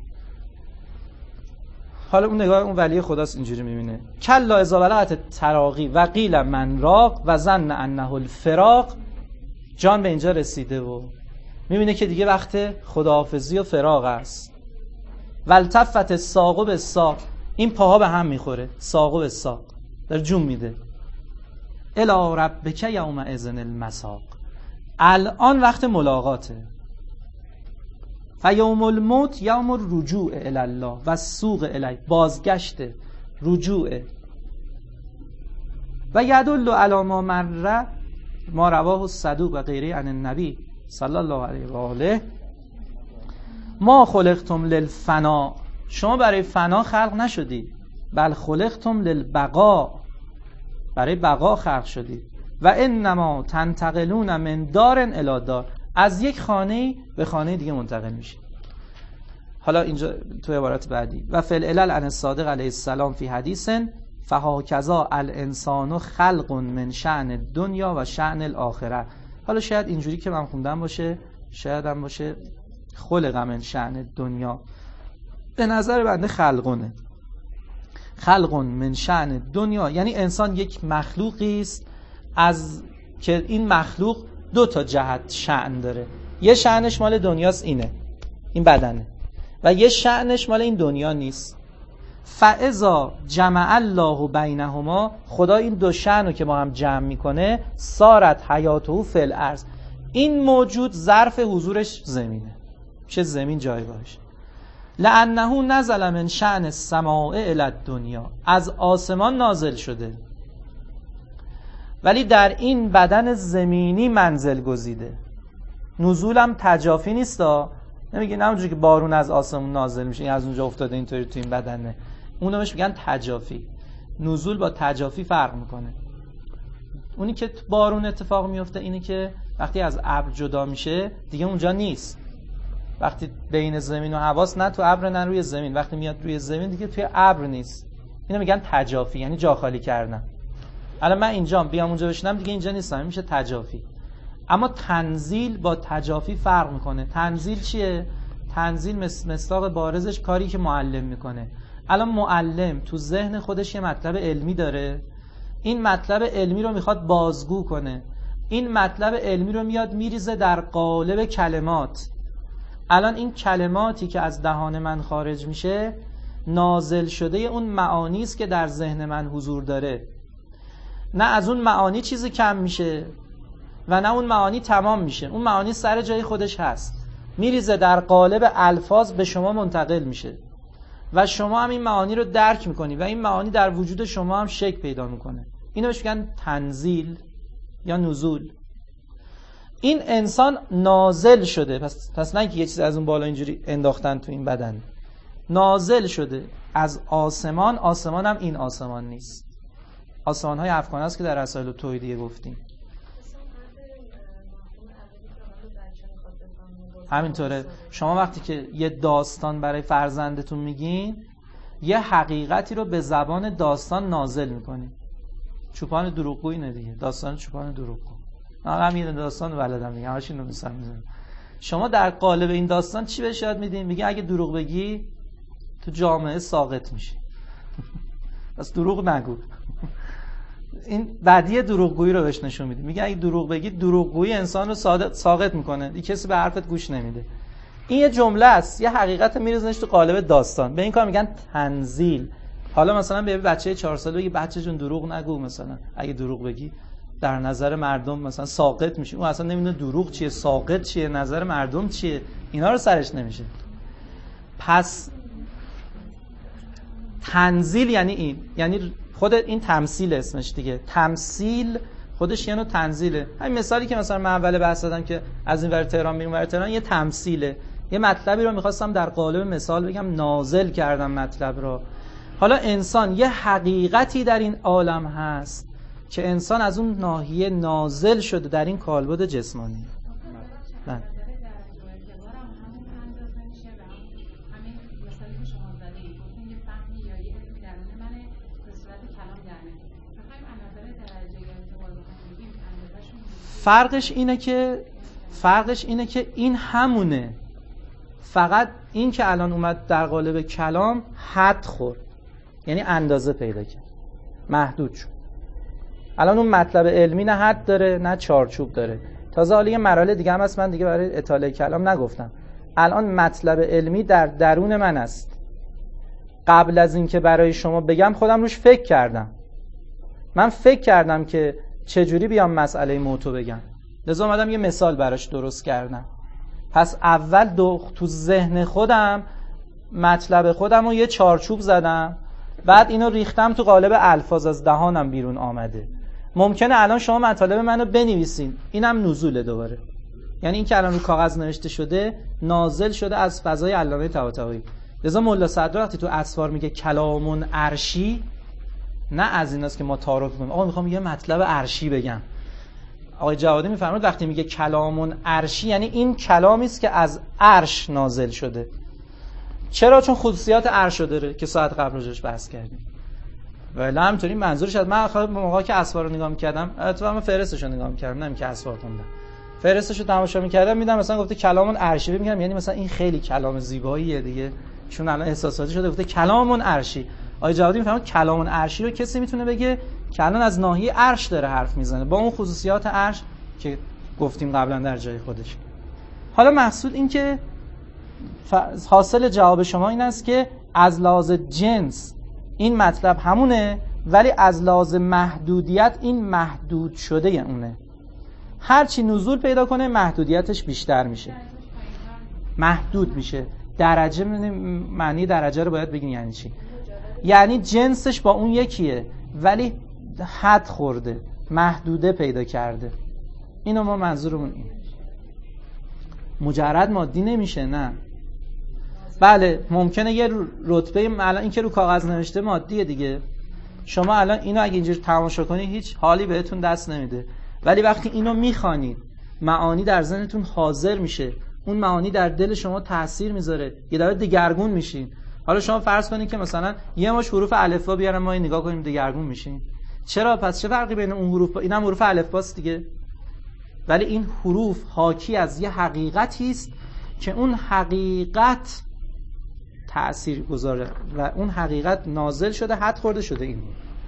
حالا اون نگاه اون ولی خداست اینجوری میبینه. کلا اذا بلغت تراقی و قیل من راق و ظن انه الفراق. جان به اینجا رسیده و میبینه که دیگه وقت خداحافظی و فراق است. والتفت الساق بالساق. این پاها به هم میخوره، ساق به ساق در جون میده. الی ربک یومئذ المساق. الان وقت ملاقاته. فیوم الموت یوم الرجوع الی الله و السوق الی. بازگشت، رجوع. و یدل علی ما مر ما رواه الصدوق و غیره عن النبی صلی الله علیه و آله ما خلقتم للفنا، شما برای فنا خلق نشدید، بل خلقتم للبقاء، برای بقا خلق شدید. و انما تنتقلون من دار الی دار، از یک خانه به خانه دیگه منتقل میشید. حالا اینجا تو عبارت بعدی و فی العلل عن الصادق علیه السلام فی حدیث فهاکذا الانسان خلق من شأن دنیا و شأن الاخره. حالا شاید اینجوری که من خوندم باشه، شاید هم باشه خلق من شأن دنیا، به نظر بنده خلقونه. خلق من شأن دنیا یعنی انسان یک مخلوقی است از که این مخلوق دو تا جهت شأن داره. یه شأنش مال دنیاست، اینه این بدنه، و یه شأنش مال این دنیا نیست. فاذا جمع الله بینهما، خدا این دو شأن رو که ما هم جمع میکنه، صارت حیاته فی الارض، این موجود ظرف حضورش زمینه، چه زمین جایگاهش. لانه نزل من شأن السماء الی الدنیا، از آسمان نازل شده ولی در این بدن زمینی منزل گزیده. نزولم تجافی نیستا، نمیگه نه اونجوری که بارون از آسمون نازل میشه این از اونجا افتاده اینطوری تو این بدنه، اونو بهش میگن تجافی. نزول با تجافی فرق میکنه. اونی که بارون اتفاق میفته اینی که وقتی از ابر جدا میشه دیگه اونجا نیست، وقتی بین زمین و هواست، نه تو ابر نه روی زمین، وقتی میاد روی زمین دیگه توی ابر نیست. اینو میگن تجافی، یعنی جا خالی کردن. الان من اینجام بیام اونجا بشینم دیگه اینجا نیستم، میشه تجافی. اما تنزیل با تجافی فرق میکنه. تنزیل چیه؟ تنزیل مصداق بارزش کاری که معلم میکنه. الان معلم تو ذهن خودش یه مطلب علمی داره، این مطلب علمی رو میخواد بازگو کنه، این مطلب علمی رو میاد میریزه در قالب کلمات. الان این کلماتی که از دهان من خارج میشه نازل شده اون معانی است که در ذهن من حضور داره. نه از اون معانی چیزی کم میشه و نه اون معانی تمام میشه، اون معانی سر جای خودش هست، میریزه در قالب الفاظ به شما منتقل میشه و شما هم این معانی رو درک میکنی و این معانی در وجود شما هم شکل پیدا میکنه. اینو بهش میگن تنزیل یا نزول. این انسان نازل شده، پس پس نه که یه چیز از اون بالا اینجوری انداختن تو این بدن، نازل شده از آسمان. آسمان هم این آسمان نیست، آسمان های افغان است که در رسائل توحیدیه گفتیم. همینطوره. شما وقتی که یه داستان برای فرزندتون میگین، یه حقیقتی رو به زبان داستان نازل میکنین. چوپان دروغگویی نه دیگه، داستان چوپان دروغگو. من هم یه داستان رو بلدم دیگه، همش اینو مثلا میزنم. شما در قالب این داستان چی بهش یاد میدین؟ میگه اگه دروغ بگی تو جامعه ساقط میشی. پس دروغ نگو. این بدیه دروغگویی رو بهش نشون میده. میگه اگه دروغ بگی، دروغگویی انسان رو ساقط میکنه، دیگه کسی به حرفت گوش نمیده. این یه جمله است، یه حقیقت میریزنش تو قالب داستان. به این کار میگن تنزیل. حالا مثلا به بچه چهار ساله بگی بچه جون دروغ نگو، مثلا اگه دروغ بگی در نظر مردم مثلا ساقط میشی. اون اصلا نمیدونه دروغ چیه، ساقط چیه، نظر مردم چیه، اینا رو سرش نمیشه. پس تنزیل یعنی این، یعنی خود این تمثیل اسمش دیگه. تمثیل خودش یه نوع تنزیله. همین مثالی که مثلا من اول بحث دادم که از این ور تهران میرم ور تهران، یه تمثیله. یه مطلبی رو میخواستم در قالب مثال بگم، نازل کردم مطلب رو. حالا انسان یه حقیقتی در این عالم هست که انسان از اون ناحیه نازل شده در این کالبد جسمانی. نه فرقش اینه که فرقش اینه که این همونه، فقط این که الان اومد در قالب کلام حد خورد، یعنی اندازه پیدا کرد، محدود شد. الان اون مطلب علمی نه حد داره نه چارچوب داره. تازه حالا یه مراحل دیگه هم هست، من دیگه برای اطاله کلام نگفتم. الان مطلب علمی در درون من است. قبل از این که برای شما بگم خودم روش فکر کردم. من فکر کردم که چجوری بیام مسئله موتو بگم، لذا اومدم یه مثال براش درست کردم. پس اول دو تو ذهن خودم مطلب خودم رو یه چارچوب زدم، بعد اینو ریختم تو قالب الفاظ، از دهانم بیرون آمده. ممکنه الان شما مطالب منو بنویسین، اینم نزوله دوباره. یعنی این که الان رو کاغذ نوشته شده نازل شده از فضای علامه طباطبایی. لذا ملا صدرا وقتی تو اسفار میگه کلامون عرشی، نه از ایناست که ما تعارف کنیم آقا میخوام یه مطلب عرشی بگم. آقای جوادی میفرماید وقتی میگه کلامون عرشی یعنی این کلامی است که از عرش نازل شده. چرا؟ چون خصوصیات عرش داره که ساعت قبل راجعش بحث کردیم. ولی همینطوری منظورش از من خود موقعی که اسفار رو نگاه می‌کردم، اتفاقا من فهرستش رو نگاه می‌کردم، نمی‌دونم که اسفار خوندم. فهرستش رو تماشا می‌کردم می‌دیدم مثلا گفته کلامون عرشی، میگم یعنی مثلا این خیلی کلام زیباییه دیگه، چون الان احساساتی شده گفته کلامون عرشی. آقای جوادی می‌فهمه کلامون عرشی رو کسی میتونه بگه که الان از ناحیه عرش داره حرف میزنه با اون خصوصیات عرش که گفتیم قبلا در جای خودش. حالا مقصود این که حاصل جواب شما این است که از لحاظ جنس این مطلب همونه، ولی از لحاظ محدودیت این محدود شده اونه. هرچی نزول پیدا کنه محدودیتش بیشتر میشه، محدود میشه. درجه معنی درجه رو باید بگین یعنی چی؟ یعنی جنسش با اون یکیه ولی حد خورده، محدوده پیدا کرده. اینو ما منظورمون اینه. مجرد مادی نمیشه، نه. بله ممکنه یه رتبه الان این که رو کاغذ نوشته مادیه دیگه. شما الان اینو اگه اینجوری تماشا کنید هیچ حالی بهتون دست نمیده، ولی وقتی اینو میخوانید معانی در ذهنتون حاضر میشه، اون معانی در دل شما تاثیر میذاره، یه دفعه دگرگون میشین. حالا شما فرض کنید که مثلا یه مش حروف الفبا بیارن ما این نگاه کنیم دگرگون میشین. چرا؟ پس چه فرقی بین اون حروف با اینم حروف الفباست دیگه، ولی این حروف حاکی از یه حقیقتی است که اون حقیقت تأثیر گذاره و اون حقیقت نازل شده، حد خورده شده. این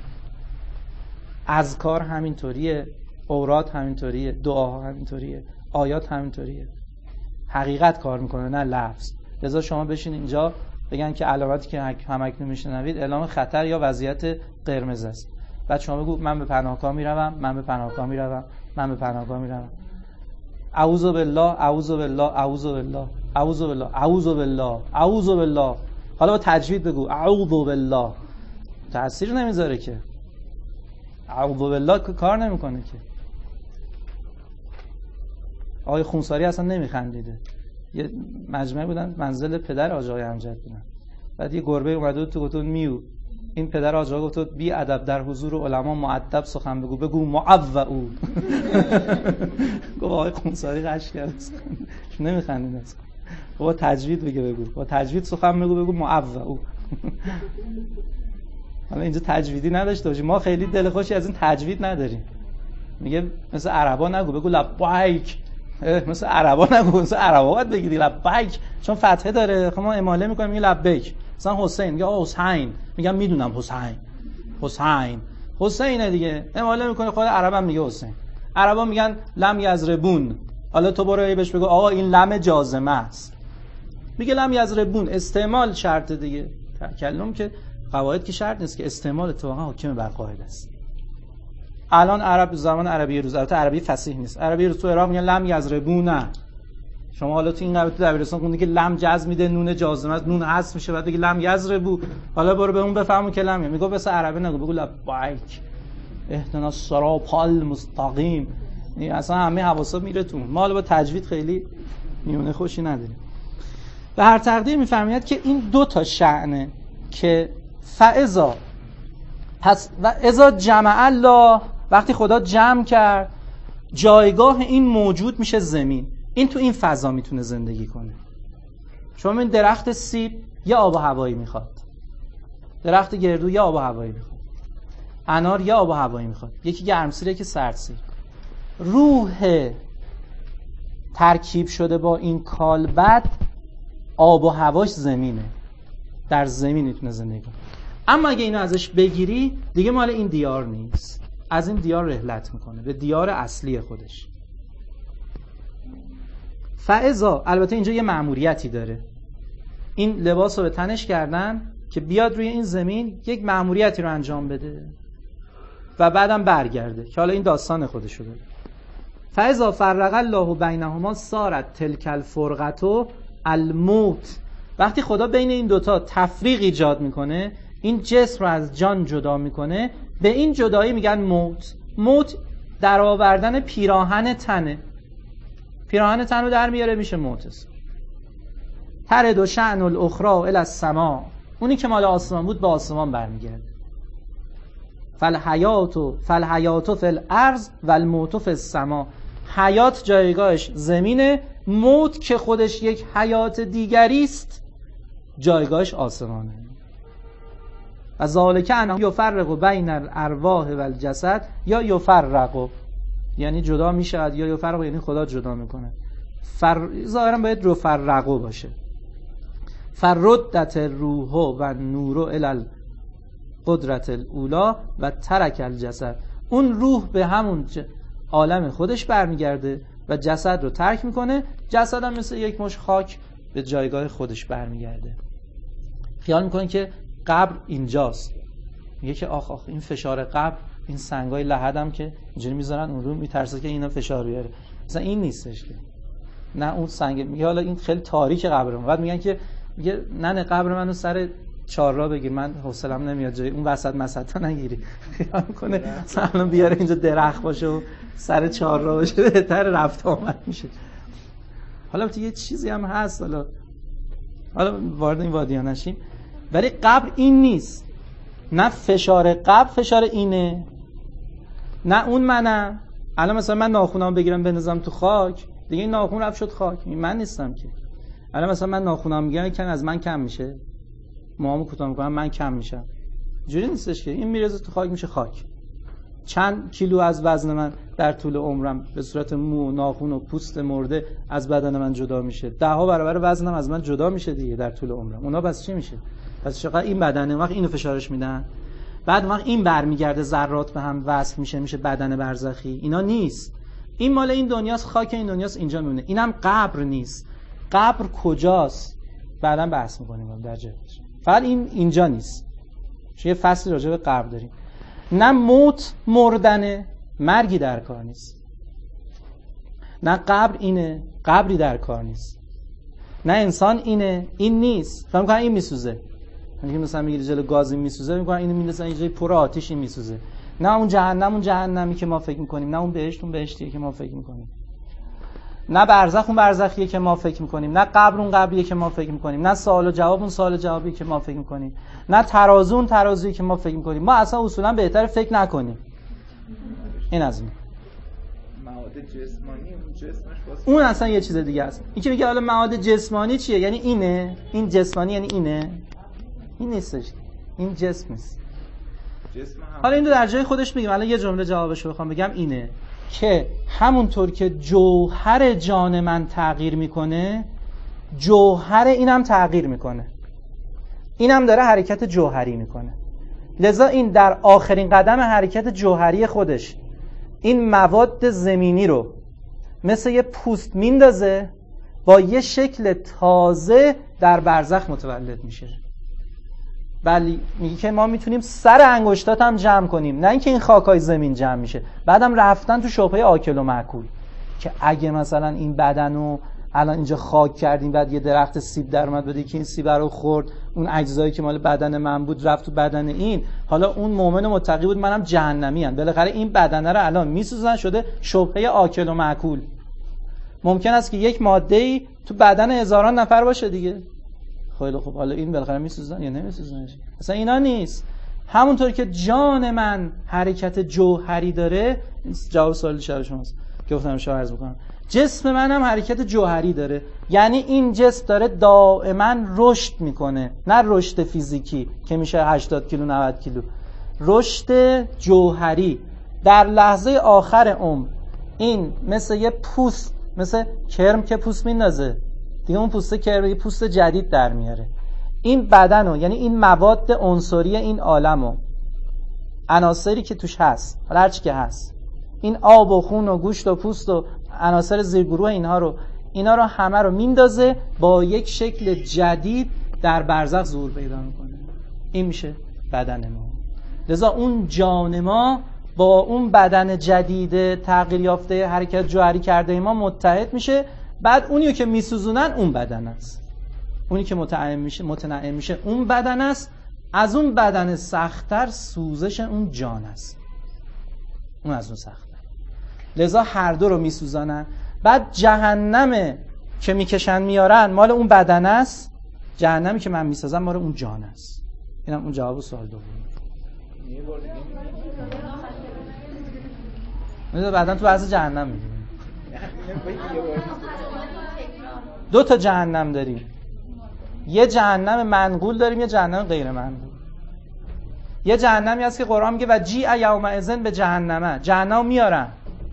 اذکار همینطوریه، اوراد همینطوریه، دعاها همینطوریه، آیات همینطوریه. حقیقت کار میکنه نه لفظ. لذا شما بشین اینجا بگن که علامتی که همکنون میشنوید اعلام خطر یا وضعیت قرمز است، بعد شما بگو من به پناهگاه میروم، من به پناهگاه میروم، من به پناهگاه میروم. اعوذ بالله، اعوذ بالله، اعوذ بالله، اعوذ بالله، اعوذ بالله، اعوذ بالله. حالا با تجوید بگو اعوذ بالله. تأثیر نمیذاره که. اعوذ بالله که کار نمیکنه که. آقای خونساری اصلا نمیخندیده. یه مجمع بودن منزل پدر آقای امجد بودن. بعد یه گربه اومده بود تو گفت میو. این پدر آقا گفت بی ادب در حضور علما مؤدب سخن بگو، بگو معوعو. گفت آقای خونساری قش کرد. نمیخندید اصلا. با تجوید بگه بگو، با تجوید سخن بگو، بگو معوعو. حالا اینجا تجویدی نداشته باشیم، ما خیلی دل خوشی از این تجوید نداریم. میگه مثل عربا نگو، بگو لبیک. مثل عربا نگو، مثل عربا باید بگی لبیک، چون فتحه داره. خب ما اماله میکنیم میگه لبیک. مثلا حسین میگه حسین، میگم میدونم حسین، حسین حسینه دیگه، اماله میکنه. خود عربم میگه حسین. عربا میگن لم یضربون. حالا تو برو بهش بگو آقا این لم جازمه است، میگه لم یضربون. استعمال شرط دیگه، تکلم که قواعد که شرط نیست که، استعمال اتفاقا حاکم بر قاعده است. الان عرب زمان عربی روز، البته عربی فصیح نیست، عربی روز تو عراق میگن لم یضربون. شما حالا تو این قبل تو دبیرستان خوندی که لم جزم میده، نون جازمه است، نون حذف میشه، بعد دیگه لم یضربو. حالا برو به اون بفهمون که لم میگه مثلا عربی نگو، بگو لبیک اهدنا الصراط المستقیم. این اصلا همه حواسا میره تو. ما حالا با تجوید خیلی میونه خوشی نداریم. به هر تقدیر میفرماید که این دو تا شأنه که فاذا، پس و اذا جمع الله، وقتی خدا جمع کرد جایگاه این موجود میشه زمین. این تو این فضا میتونه زندگی کنه. شما این درخت سیب یه آب و هوایی میخواد، درخت گردو یه آب و هوایی میخواد، انار یه آب و هوایی میخواد، یکی گرمسیره یکی سردسیر. روح ترکیب شده با این کالبد آب و هواش زمینه، در زمین میتونه زندگی کنه. اما اگه اینو ازش بگیری دیگه مال این دیار نیست، از این دیار رحلت میکنه به دیار اصلی خودش. فاذا، البته اینجا یه مأموریتی داره، این لباس رو به تنش کردن که بیاد روی این زمین یک مأموریتی رو انجام بده و بعدم برگرده که حالا این داستان خودشو داره. فاذا فرق الله بینهما صارت تلک الفرقة الموت. وقتی خدا بین این دوتا تفریق ایجاد میکنه، این جسم رو از جان جدا میکنه، به این جدایی میگن موت. موت در آوردن پیراهن تنه. پیراهن تن رو در میاره میشه موت. ترد و شأن الاخری الی السما، اونی که مال آسمان بود به آسمان برمیگرده. فالحیات فالحیات فی الارض والموت فی السما، حیات جایگاهش زمینه، موت که خودش یک حیات دیگری است جایگاهش آسمانه. و ذالک انه یفرق بین الارواح والجسد، یا یفرق یعنی جدا میشه، یا یفرق یعنی خدا جدا میکنه. فر... ظاهرا باید یفرقو باشه. فردت الروح و نور الی القدرت الاولی و ترک الجسد، اون روح به همون عالم خودش برمیگرده و جسد رو ترک میکنه. جسد هم مثل یک مش خاک به جایگاه خودش برمیگرده. خیال میکنه که قبر اینجاست، میگه که آخ آخ این فشار قبر، این سنگای لحدم که اینجوری میذارن اون رو، میترسه که اینا فشار بیاره. مثلا این نیستش که نه اون سنگ، میگه حالا این خیلی تاریک قبرم. بعد میگن که میگه نه نه قبر منو سر چهارراه بگیر، من حوصله‌ام نمیاد جای اون وسط مسطا نگیری. خیال میکنه مثلا بیاره اینجا درخت باشه و سر چهارراه باشه بهتر رفت آمد میشه. حالا یه چیزی هم هست، حالا حالا وارد این وادی‌ها نشیم، ولی قبر این نیست. نه فشار قبر فشار اینه، نه اون منم. الان مثلا من ناخونام بگیرم بندازم تو خاک، دیگه این ناخون رفت شد خاک، این من نیستم که. الان مثلا من ناخونام میگیرم کم از من کم میشه، موهامو کوتاه میکنم من کم میشم، جوری نیستش که. این میرزه تو خاک میشه خاک. چند کیلو از وزن من در طول عمرم به صورت مو، ناخون و پوست مرده از بدن من جدا میشه. ده ها برابر وزنم از من جدا میشه دیگه در طول عمرم. اونا بس چی میشه؟ پس چقدر این بدنه، وقت اینو فشارش میدن، بعد وقت این برمیگرده ذرات به هم وصل میشه میشه بدن برزخی. اینا نیست. این مال این دنیاست، خاک این دنیاست، اینجا میمونه. اینم قبر نیست. قبر کجاست؟ بعداً بحث میکنیم در جهش. فقط این اینجا نیست. چه یه فصل راجع به قبر داریم. نه موت مردنه، مرگی در کار نیست. نه قبر اینه، قبری در کار نیست. نه انسان اینه، این نیست. فهم کنن این میسوزه. همین مثلا میگیری جلو گازی میسوزه، میگن اینو میندازن یه جای پر آتیشی میسوزه. نه اون جهنم اون جهنمی که ما فکر میکنیم، نه اون بهشت اون بهشتیه که ما فکر میکنیم. نه برزخ اون برزخیه که ما فکر میکنیم، نه قبر اون قبریه که ما فکر میکنیم، نه سوال و جواب اون سوال و جوابیه که ما فکر میکنیم، نه ترازو اون ترازویی که ما فکر میکنیم. ما اصلا اصولا بهتره فکر نکنیم. این از این مواد جسمانی، اون جسمش واسه اون اصلا یه چیز دیگه است. این که میگه حالا مواد جسمانی چیه؟ یعنی اینه، این جسمانی یعنی اینه، این نیستش، این جسم نیست. جسم هم حالا این رو در جای خودش میگم. الان یه جمله جوابشو بخوام بگم اینه که همونطور که جوهر جان من تغییر میکنه، جوهر اینم تغییر میکنه، اینم داره حرکت جوهری میکنه. لذا این در آخرین قدم حرکت جوهری خودش این مواد زمینی رو مثل یه پوست میندازه، با یه شکل تازه در برزخ متولد میشه. ولی میگه که ما میتونیم سر انگشتات هم جمع کنیم، نه اینکه این خاکای زمین جمع میشه. بعدم رفتن تو شبهه آکل و مأکول که اگه مثلا این بدنو الان اینجا خاک کردیم، بعد یه درخت سیب در اومد بده که این سیب رو خورد، اون اجزایی که مال بدن من بود رفت تو بدن این، حالا اون مؤمن متقی بود منم جهنمی ام، بالاخره این بدنه رو الان میسوزن، شده شبهه آکل و مأکول. ممکن است که یک ماده‌ای تو بدن هزاران نفر باشه دیگه. خیلی خوب، حالا این بالاخره میسوزن یا نمیسوزن؟ اصلا اینا نیست. همونطور که جان من حرکت جوهری داره، جواب سوال شب شماست که گفتم شما عرض بکنم، جسم من هم حرکت جوهری داره. یعنی این جسم داره دائما رشد میکنه، نه رشد فیزیکی که میشه هشتاد کیلو نود کیلو، رشد جوهری. در لحظه آخر عمر این مثل یه پوست، مثل کرم که پوست میندازه دیگه، اون پوست کرم یه پوست جدید در میاره. این بدنو، یعنی این مواد عنصری این عالمو، عناصری که توش هست، حالا هر چی که هست، این آب و خون و گوشت و پوست و عناصر زیرگروه اینها رو، اینا رو همه رو میندازه، با یک شکل جدید در برزخ ظهور پیدا میکنه. این میشه بدن ما. لذا اون جان ما با اون بدن جدید تغییر یافته حرکت جوهری کرده ما متحد میشه. بعد اونیو که میسوزونن اون بدن است، اونی که متنعم میشه متنعم میشه اون بدن است. از اون بدن سخت‌تر سوزش اون جان است. اون از اون سخته. لذا هر دو رو میسوزانن. بعد جهنم که میکشن میارن مال اون بدن است، جهنمی که من میسازم مال اون جان است. اینم اون جواب سوال دوم. یه بار دیگه میگم بعداً تو بحث جهنم میگیم. دو تا جهنم داریم، یه جهنم منقول داریم، یه جهنم غیر منقول. یه جهنمی هست که قرآن میگه و جیع یومئذ به جهنمه، جهنم میارن.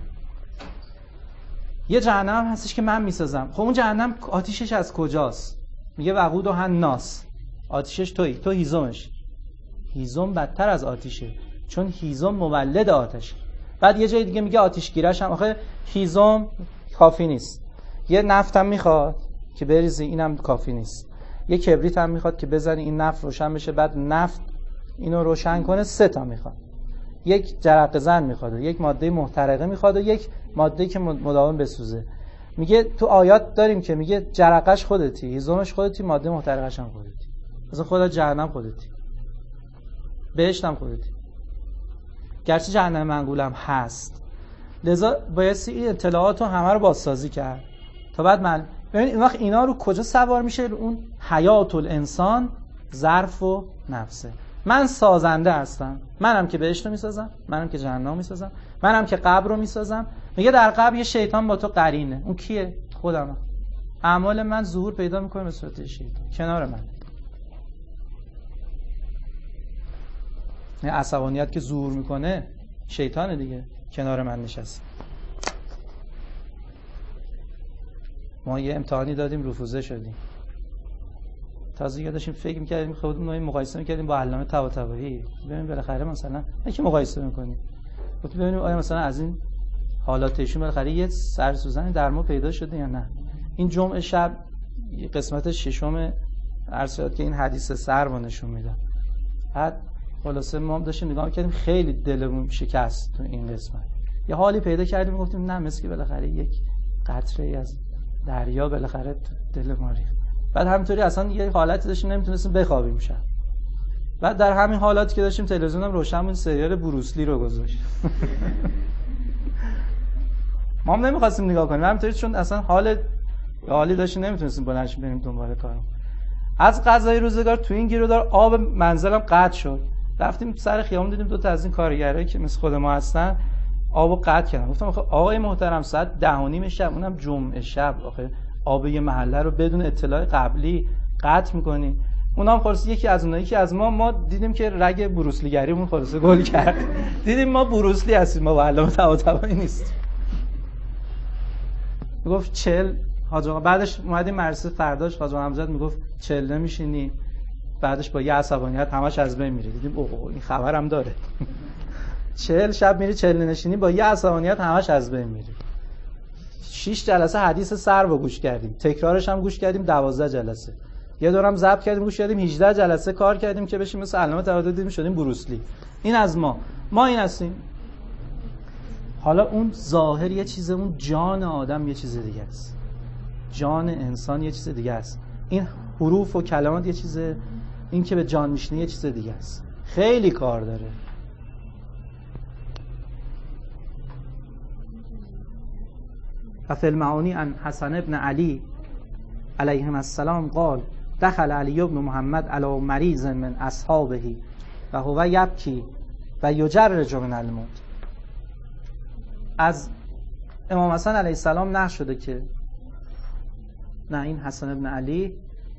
یه جهنم هستش که من میسازم. خب اون جهنم آتیشش از کجاست؟ میگه وقود و هناس، آتیشش تویی، تو هیزمش. هیزم بدتر از آتیشه، چون هیزم مولد آتشه. بعد یه جای دیگه میگه آتشگیرش هم. آخه هیزم کافی نیست، یه نفت هم میخواد که بریزی، اینم کافی نیست. یه کبریت هم میخواد که بزنی این نفت روشن بشه، بعد نفت اینو روشن کنه، سه تا میخواد. یک جرقه زن میخواد، یک ماده محترقه میخواد و یک ماده که مداوم بسوزه. میگه تو آیات داریم که میگه جرقش خودتی، هیزمش خودتی، ماده محترقش هم خودتی. مثلا خدا جهنم خودتی، بهشت هم خودتی، گرچه جهنم منقولم هست. لذا بایستی این اطلاعات رو همه رو بازسازی کرد تا بعد من ببینید این وقت اینا رو کجا سوار میشه؟ اون حیات الانسان ظرف و نفسه. من سازنده هستم، منم که بهشت رو میسازم، منم که جهنم میسازم، منم که قبر رو میسازم. میگه در قبر یه شیطان با تو قرینه. اون کیه؟ خودمم. اعمال من ظهور پیدا میکنه به صورت شیطان کنار من. این عصبانیت که ظهور میکنه شیطانه دیگه، کنار من نشسته. ما یه امتحانی دادیم رفوزه شدیم، تازه یاد داشتیم فکر می‌کردیم خودمون رو مقایسه می‌کردیم با علامه طباطبایی، ببینیم بالاخره مثلا یکی مقایسه می‌کنیم گفتیم ببینیم آیا مثلا از این حالاتشون بالاخره یه سرسوزنی در ما پیدا شده یا نه. این جمعه شب قسمت ششم ارشاد که این حدیث سر رو نشون میده. بعد خلاصه ما هم داشتیم نگاه می‌کردیم، خیلی دلمون شکست تو این قسمت. یه حالی پیدا کردیم گفتیم نه، مثل که بالاخره یک قطره از دریا بالاخره دل ما ریخت. بعد همینطوری اصلا یه حالتی داشتیم نمیتونستیم بخوابیم شب. بعد در همین حالاتی که داشتیم تلویزیونم روشن بود، سریال بروسلی رو گذاشت. ما هم نمیخواستیم نگاه کنیم همینطوری، چون اصلا حال حالی داشتیم نمیتونستیم بلند شیم بریم دنبال کارم. از قضای روزگار تو این گیرودار آب منزلم قطع شد. رفتیم سر خیابون دیدیم دو تا از این کارگرایی که مثل خود ما هستن آبو قطع کردن. گفتم آخه آقای محترم ساعت ده و نیم شب، اونم جمعه شب، آخه آب یه محله رو بدون اطلاع قبلی قطع می‌کنی؟ اونام خلاص یکی از اونایی که از ما ما دیدیم که رگ بروسلیگریمون خلاص گل کرد. دیدیم ما بروسلی هستیم، ما با علامه طباطبایی نیست. میگفت چهل حاج آقا، بعدش اومدیم مرسه فرداش حاج آقا حمزت میگفت چهل نمیشینی، بعدش با یه عصبانیت همش از بین میره. دیدیم اوه این خبرم داره. چهل شب میری چهل نشینی با یه عصبانیت همش از بین میره. شش جلسه حدیث سر رو گوش کردیم، تکرارش هم گوش کردیم دوازده جلسه. یه دورم ضبط کردیم گوش کردیم هجده جلسه کار کردیم که بشیم مثل علامه طباطبایی دیدیم شدیم بروسلی. این از ما، ما این هستیم. حالا اون ظاهر یه چیزه، اون جان آدم یه چیز دیگه است. جان انسان یه چیز دیگه است. این حروف و کلمات یه چیزه، این که به جان میشینه یه چیز دیگه است. خیلی کار داره. فی المعانی ان حسن ابن علی علیهم السلام قال دخل علی ابن محمد علی مریض من اصحابه و هو یبکی و یجرج من الموت. از امام حسن علیه السلام نقل شده که نه، این حسن ابن علی،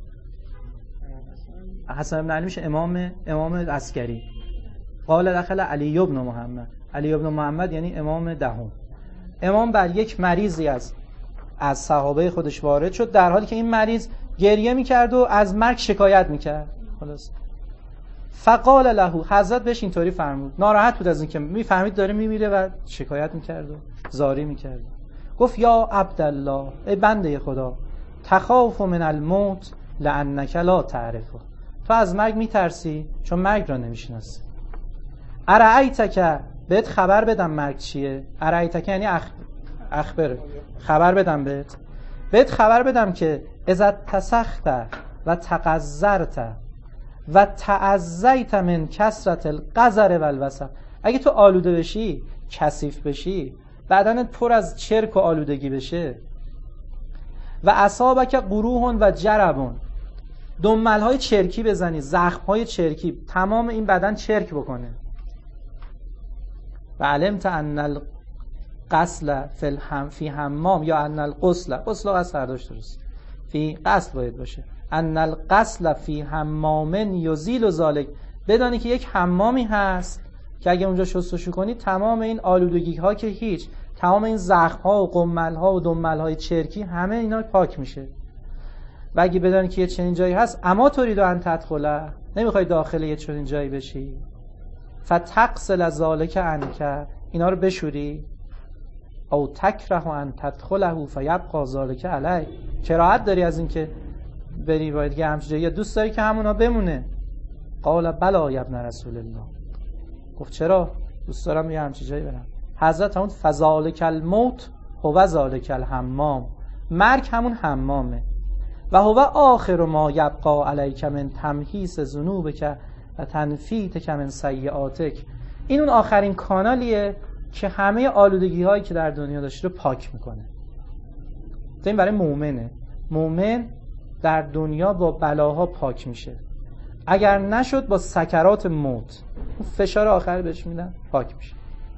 حسن ابن علی میشه امام امام عسکری. قال دخل علی ابن محمد، علی ابن محمد یعنی امام دهم. امام بر یک مریضی از از صحابه خودش وارد شد در حالی که این مریض گریه میکرد و از مرگ شکایت میکرد. خلاص فقال له، حضرت بهش اینطوری فرمود، ناراحت بود از اینکه میفهمید داره میمیره و شکایت میکرد و زاری میکرد. گفت یا عبدالله، ای بنده خدا، تخاف من الموت لانک لا تعرفه، تو از مرگ میترسی چون مرگ را نمیشناسی. ارایتک، بهت خبر بدم مرگ چیه؟ ارایتک یعنی اخ... اخبر، خبر بدم بهت بهت خبر بدم که اذا تسخت و تقذرت و تعزیت من کثرت القذر و الوسخ، اگه تو آلوده بشی، کثیف بشی، بدنت پر از چرک و آلودگی بشه، و اصابک قروح و جربون، دنبل های چرکی بزنی، زخم های چرکی، تمام این بدن چرک بکنه. و علمت ان الغسل فی الحم فی حمام، یا ان الغسل، غسل از سرداشت درست، فی غسل باید باشه، ان الغسل فی حمام یزیل ذلک، بدانی که یک حمامی هست که اگه اونجا شستشو کنی تمام این آلودگی ها که هیچ، تمام این زخم ها و قمل ها و دنبل های چرکی همه اینا پاک میشه. و اگه بدانی که یه چنین جایی هست، اما تريد ان تدخله، نمیخوای داخل یه چنین جایی بشی، فتغسل ذلک عنک، اینا رو بشوری، او تکره ان تدخله فیبقى ذلک علیک، کراهت داری از این که بری باید که همچین جایی، یا دوست داری که همونا بمونه؟ قال بلا یا ابن رسول الله، گفت چرا؟ دوست دارم یه همچین جایی برم. حضرت همون فذالک الموت هو ذالک الحمام، مرگ همون حمامه. و هو آخر ما یبقى علیک من تمحیص ذنوبک و تنفیتک من سیئاتک، این اون آخرین کانالیه که همه آلودگی هایی که در دنیا داشته رو پاک میکنه. این برای مؤمنه. مؤمن در دنیا با بلاها پاک میشه، اگر نشد با سکرات موت، اون فشار آخر بهش میدن، پاک میشه.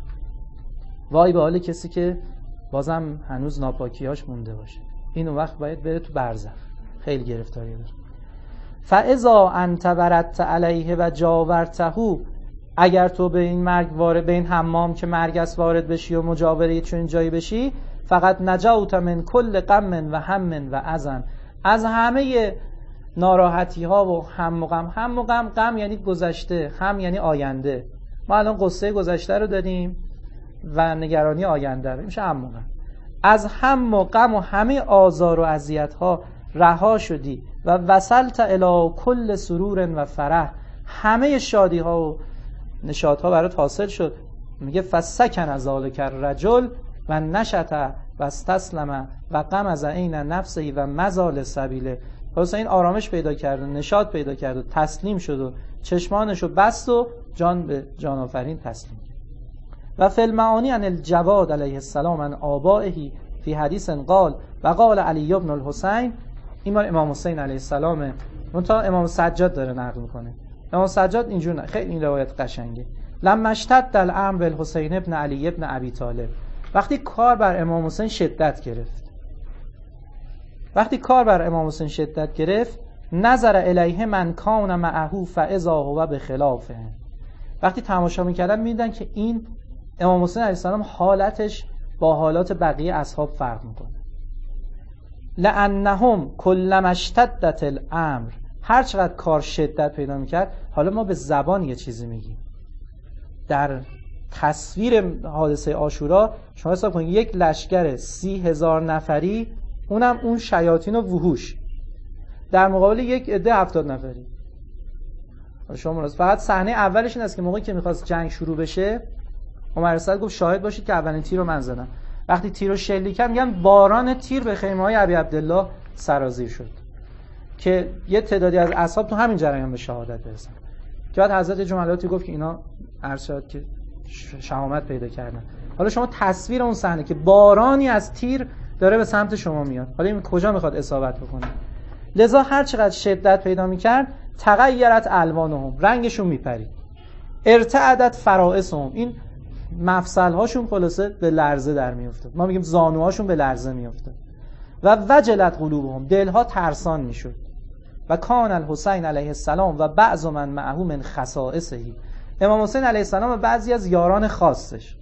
وای به حال کسی که بازم هنوز ناپاکیاش مونده باشه، این اون وقت باید بره تو برزخ، خیلی گرفتاری داره. فاذا انت بردت علیه و جاورته، اگر تو به این مرگ وارد، به این حمام که مرگ است وارد بشی و مجاوره چون جایی بشی، فقط نجوت من کل غم و هم و اذن، از همه ناراحتی ها و هم و غم. هم و غم، غم یعنی گذشته، هم یعنی آینده. ما الان قصه گذشته رو داریم و نگرانی آینده رو، میشه هم و غم. از هم و غم و همه آزار و اذیت ها رها شدی و وصلت الی کل سرور و فرح، همه شادی ها و نشاط ها برات حاصل شد. میگه فسکن ذلک الرجل و نشط و استسلم و غمز عین نفسه و مزال سبیله، واسه این آرامش پیدا کرد و نشاط پیدا کرد و تسلیم شد و چشمانشو بست و جان به جان آفرین تسلیم کرد. و فی المعانی عن الجواد علیه السلام عن آبائه فی حدیث قال و قال علی بن الحسین، این بار امام حسین علیه السلامه، اون تا امام سجاد داره نقل میکنه. امام سجاد اینجور نه، خیلی این روایت قشنگه. لما اشتد الامر بالحسین ابن علی ابن ابی طالب، وقتی کار بر امام حسین شدت گرفت، وقتی کار بر امام حسین شدت گرفت، نظر الیه من کان معه فاذا هو بخلافه، وقتی تماشا میکردن میدیدن که این امام حسین علیه السلام حالتش با حالات بقیه اصحاب فرق میکنه. لانهم کلما اشتدت الامر، هر چقدر کار شدت پیدا میکرد، حالا ما به زبان یه چیزی میگیم، در تصویر حادثه عاشورا شما حساب کنید یک لشکر سی هزار نفری، اونم اون شیاطین و وحوش، در مقابل یک عده هفتاد نفری. شما راست فقط صحنه اولش این است که موقعی که میخواست جنگ شروع بشه، عمر اسد گفت شاهد باشید که اولین تیر رو من زدم. وقتی تیر رو شلیکم، میگن باران تیر به خیمه های ابی عبدالله سرازیر شد که یه تعدادی از اصحاب تو همین جریان به شهادت برسن. که بعد حضرت جملاتی گفت که اینا عرض شد که شهامت پیدا کردن. حالا شما تصویر اون صحنه که بارانی از تیر داره به سمت شما میاد، حالا این کجا میخواد اصابت بکنه؟ لذا هر چقدر شدت پیدا میکرد، تغیرت الوانهم، رنگشون میپرید، ارتعدت فرائسهم، این مفصل هاشون خلاصه به لرزه در میافتاد، ما میگیم زانوهاشون به لرزه میافتاد. و وجلت قلوبهم، دلها ترسان میشد. و کان الحسین علیه السلام و بعض من معه من خصائصه، امام حسین علیه السلام و بعضی از یاران خاصش،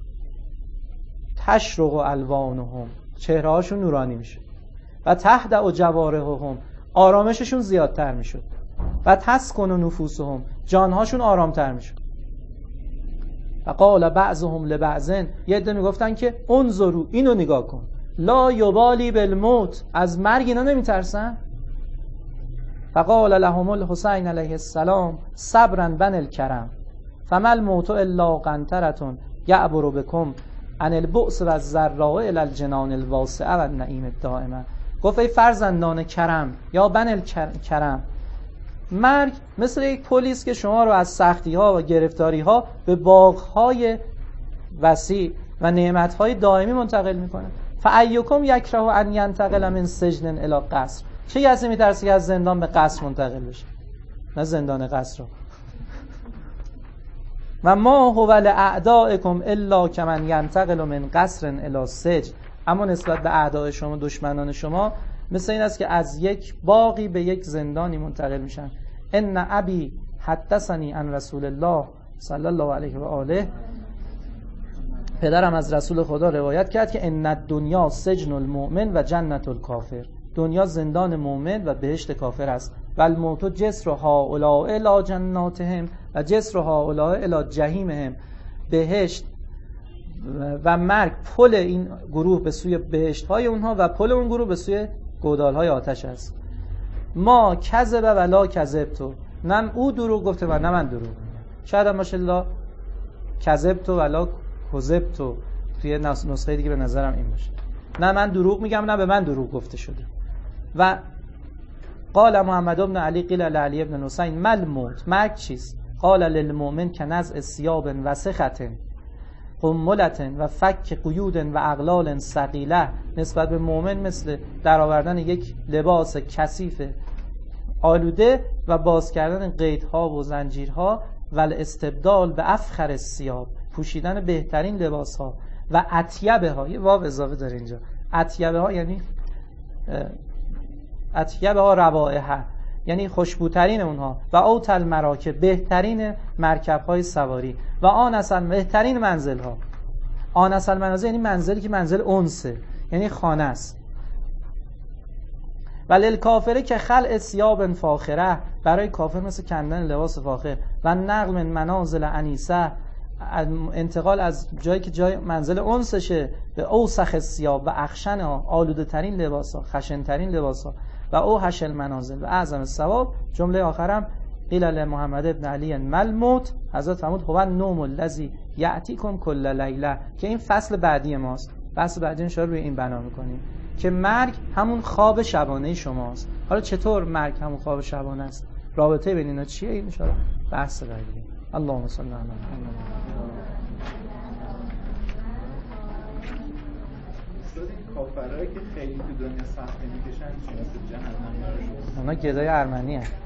تشرق و الوانهم، چهره هاشون نورانی میشد. و تهدأ و جوارحهم، آرامششون زیادتر میشد. و تسکن و نفوسهم، جانهاشون آرامتر میشد. و قال بعضهم لبعضن، یه عده میگفتن که انظروا، اینو نگاه کن، لا یبالی بالموت، از مرگ اینا نمیترسن. فقال لهم الحسین علیه السلام صبرا بن الکرم فما الموت الا قنطره یعبر بكم عن البؤس و الضراء الی الجنان الواسعه و النعیم الدائمه. گفت ای فرزندان کرم یا بن الکرم، مرگ مثل یک پلیس که شما رو از سختی ها و گرفتاری ها به باغ های وسیع و نعمت های دائمی منتقل میکنه. فایکم یکره ان ینتقل من سجن الی قصر. چه کسی میترسه که از زندان به قصر منتقل بشه؟ نه زندان قصر رو. و ما هو لاعدائکم الا کمن ینتقل من قصر الی سجن. اما نسبت به اعدای شما، دشمنان شما، مثل این است که از یک باغی به یک زندانی منتقل میشن. ان ابی حدثنی عن رسول الله صلی الله علیه و آله، پدرم از رسول خدا روایت کرد که ان الدنیا سجن المؤمن و جنت الکافر. دنیا زندان مؤمن و بهشت کافر است. و الموت جسر هؤلاء الی جناتهم و جسر هؤلاء الی جحیمهم. بهشت و مرگ پل این گروه به سوی بهشت های اونها و پل اون گروه به سوی گودال های آتش است. ما کذب ولا کذبتو، نه او دروغ گفته و نه من دروغ میگم. شاید هم باشه لا کذبتو ولا کذبتو، توی نسخه دیگه به نظرم این باشه، نه من دروغ میگم نه به من دروغ گفته شده. و قال محمد بن علی قیل لعلی بن حسین مل موت، مرگ چیست؟ قال للمؤمن کنزع ثیاب وسخة قملة و فک قیود و اغلال ثقیله. نسبت به مؤمن مثل در آوردن یک لباس کثیف آلوده و باز کردن قیدها و زنجیرها و الاستبدال به افخر الثیاب، پوشیدن بهترین لباسها و اطیبه ها، یه واو اضافه داره اینجا، اطیبه ها یعنی اطیبه ها روائح، یعنی خوشبوترین اونها، و اوت المراکب، بهترین مرکب های سواری، و آن اصل بهترین منزل ها. آن اصل منازل یعنی منزلی که منزل انسه، یعنی خانه است. و للکافره که خلع ثیاب فاخره، برای کافر مثل کندن لباس فاخر، و نقل من منازل انیسه، انتقال از جایی که جای منزل انسشه به اوسخ الثیاب و اخشن ها، آلوده ترین لباس ها، خشن ترین لباس ها، و او هشل منازل و اعظم الثواب. جمله آخرم قیل لمحمد بن علی مل موت، حضرت فرمود هو النوم الذی یأتیکم کل لیله، که این فصل بعدی ماست. فصل بعدی ان روی این بنا میکنیم که مرگ همون خواب شبانه شماست. حالا چطور مرگ همون خواب شبانه است؟ رابطه بین اینا چیه؟ این ان شاء الله بحث بعدی. اللهم صل علی محمد. کافرایی که خیلی تو دنیا سختی میکشن چی مثل جهنم براشون؟ اونا گدای ارمنی هست.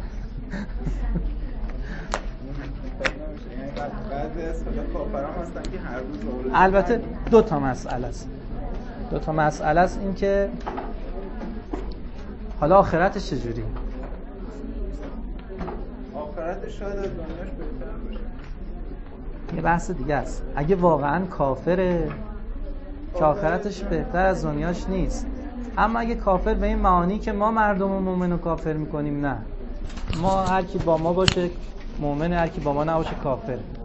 یعنی بعضی از کافران هستن که هر روز اولاد. البته دو تا مسئله است. دو تا مسئله است، این که حالا آخرتش چجوری؟ آخرتش شاید از دنیاش بهتر باشه. یه بحث دیگه است. اگه واقعا کافره که آخرتش بهتر از دنیاش نیست. اما اگه کافر به این معانی که ما مردم و مومن رو کافر میکنیم، نه، ما هر کی با ما باشه مومن، هر کی با ما نباشه کافر.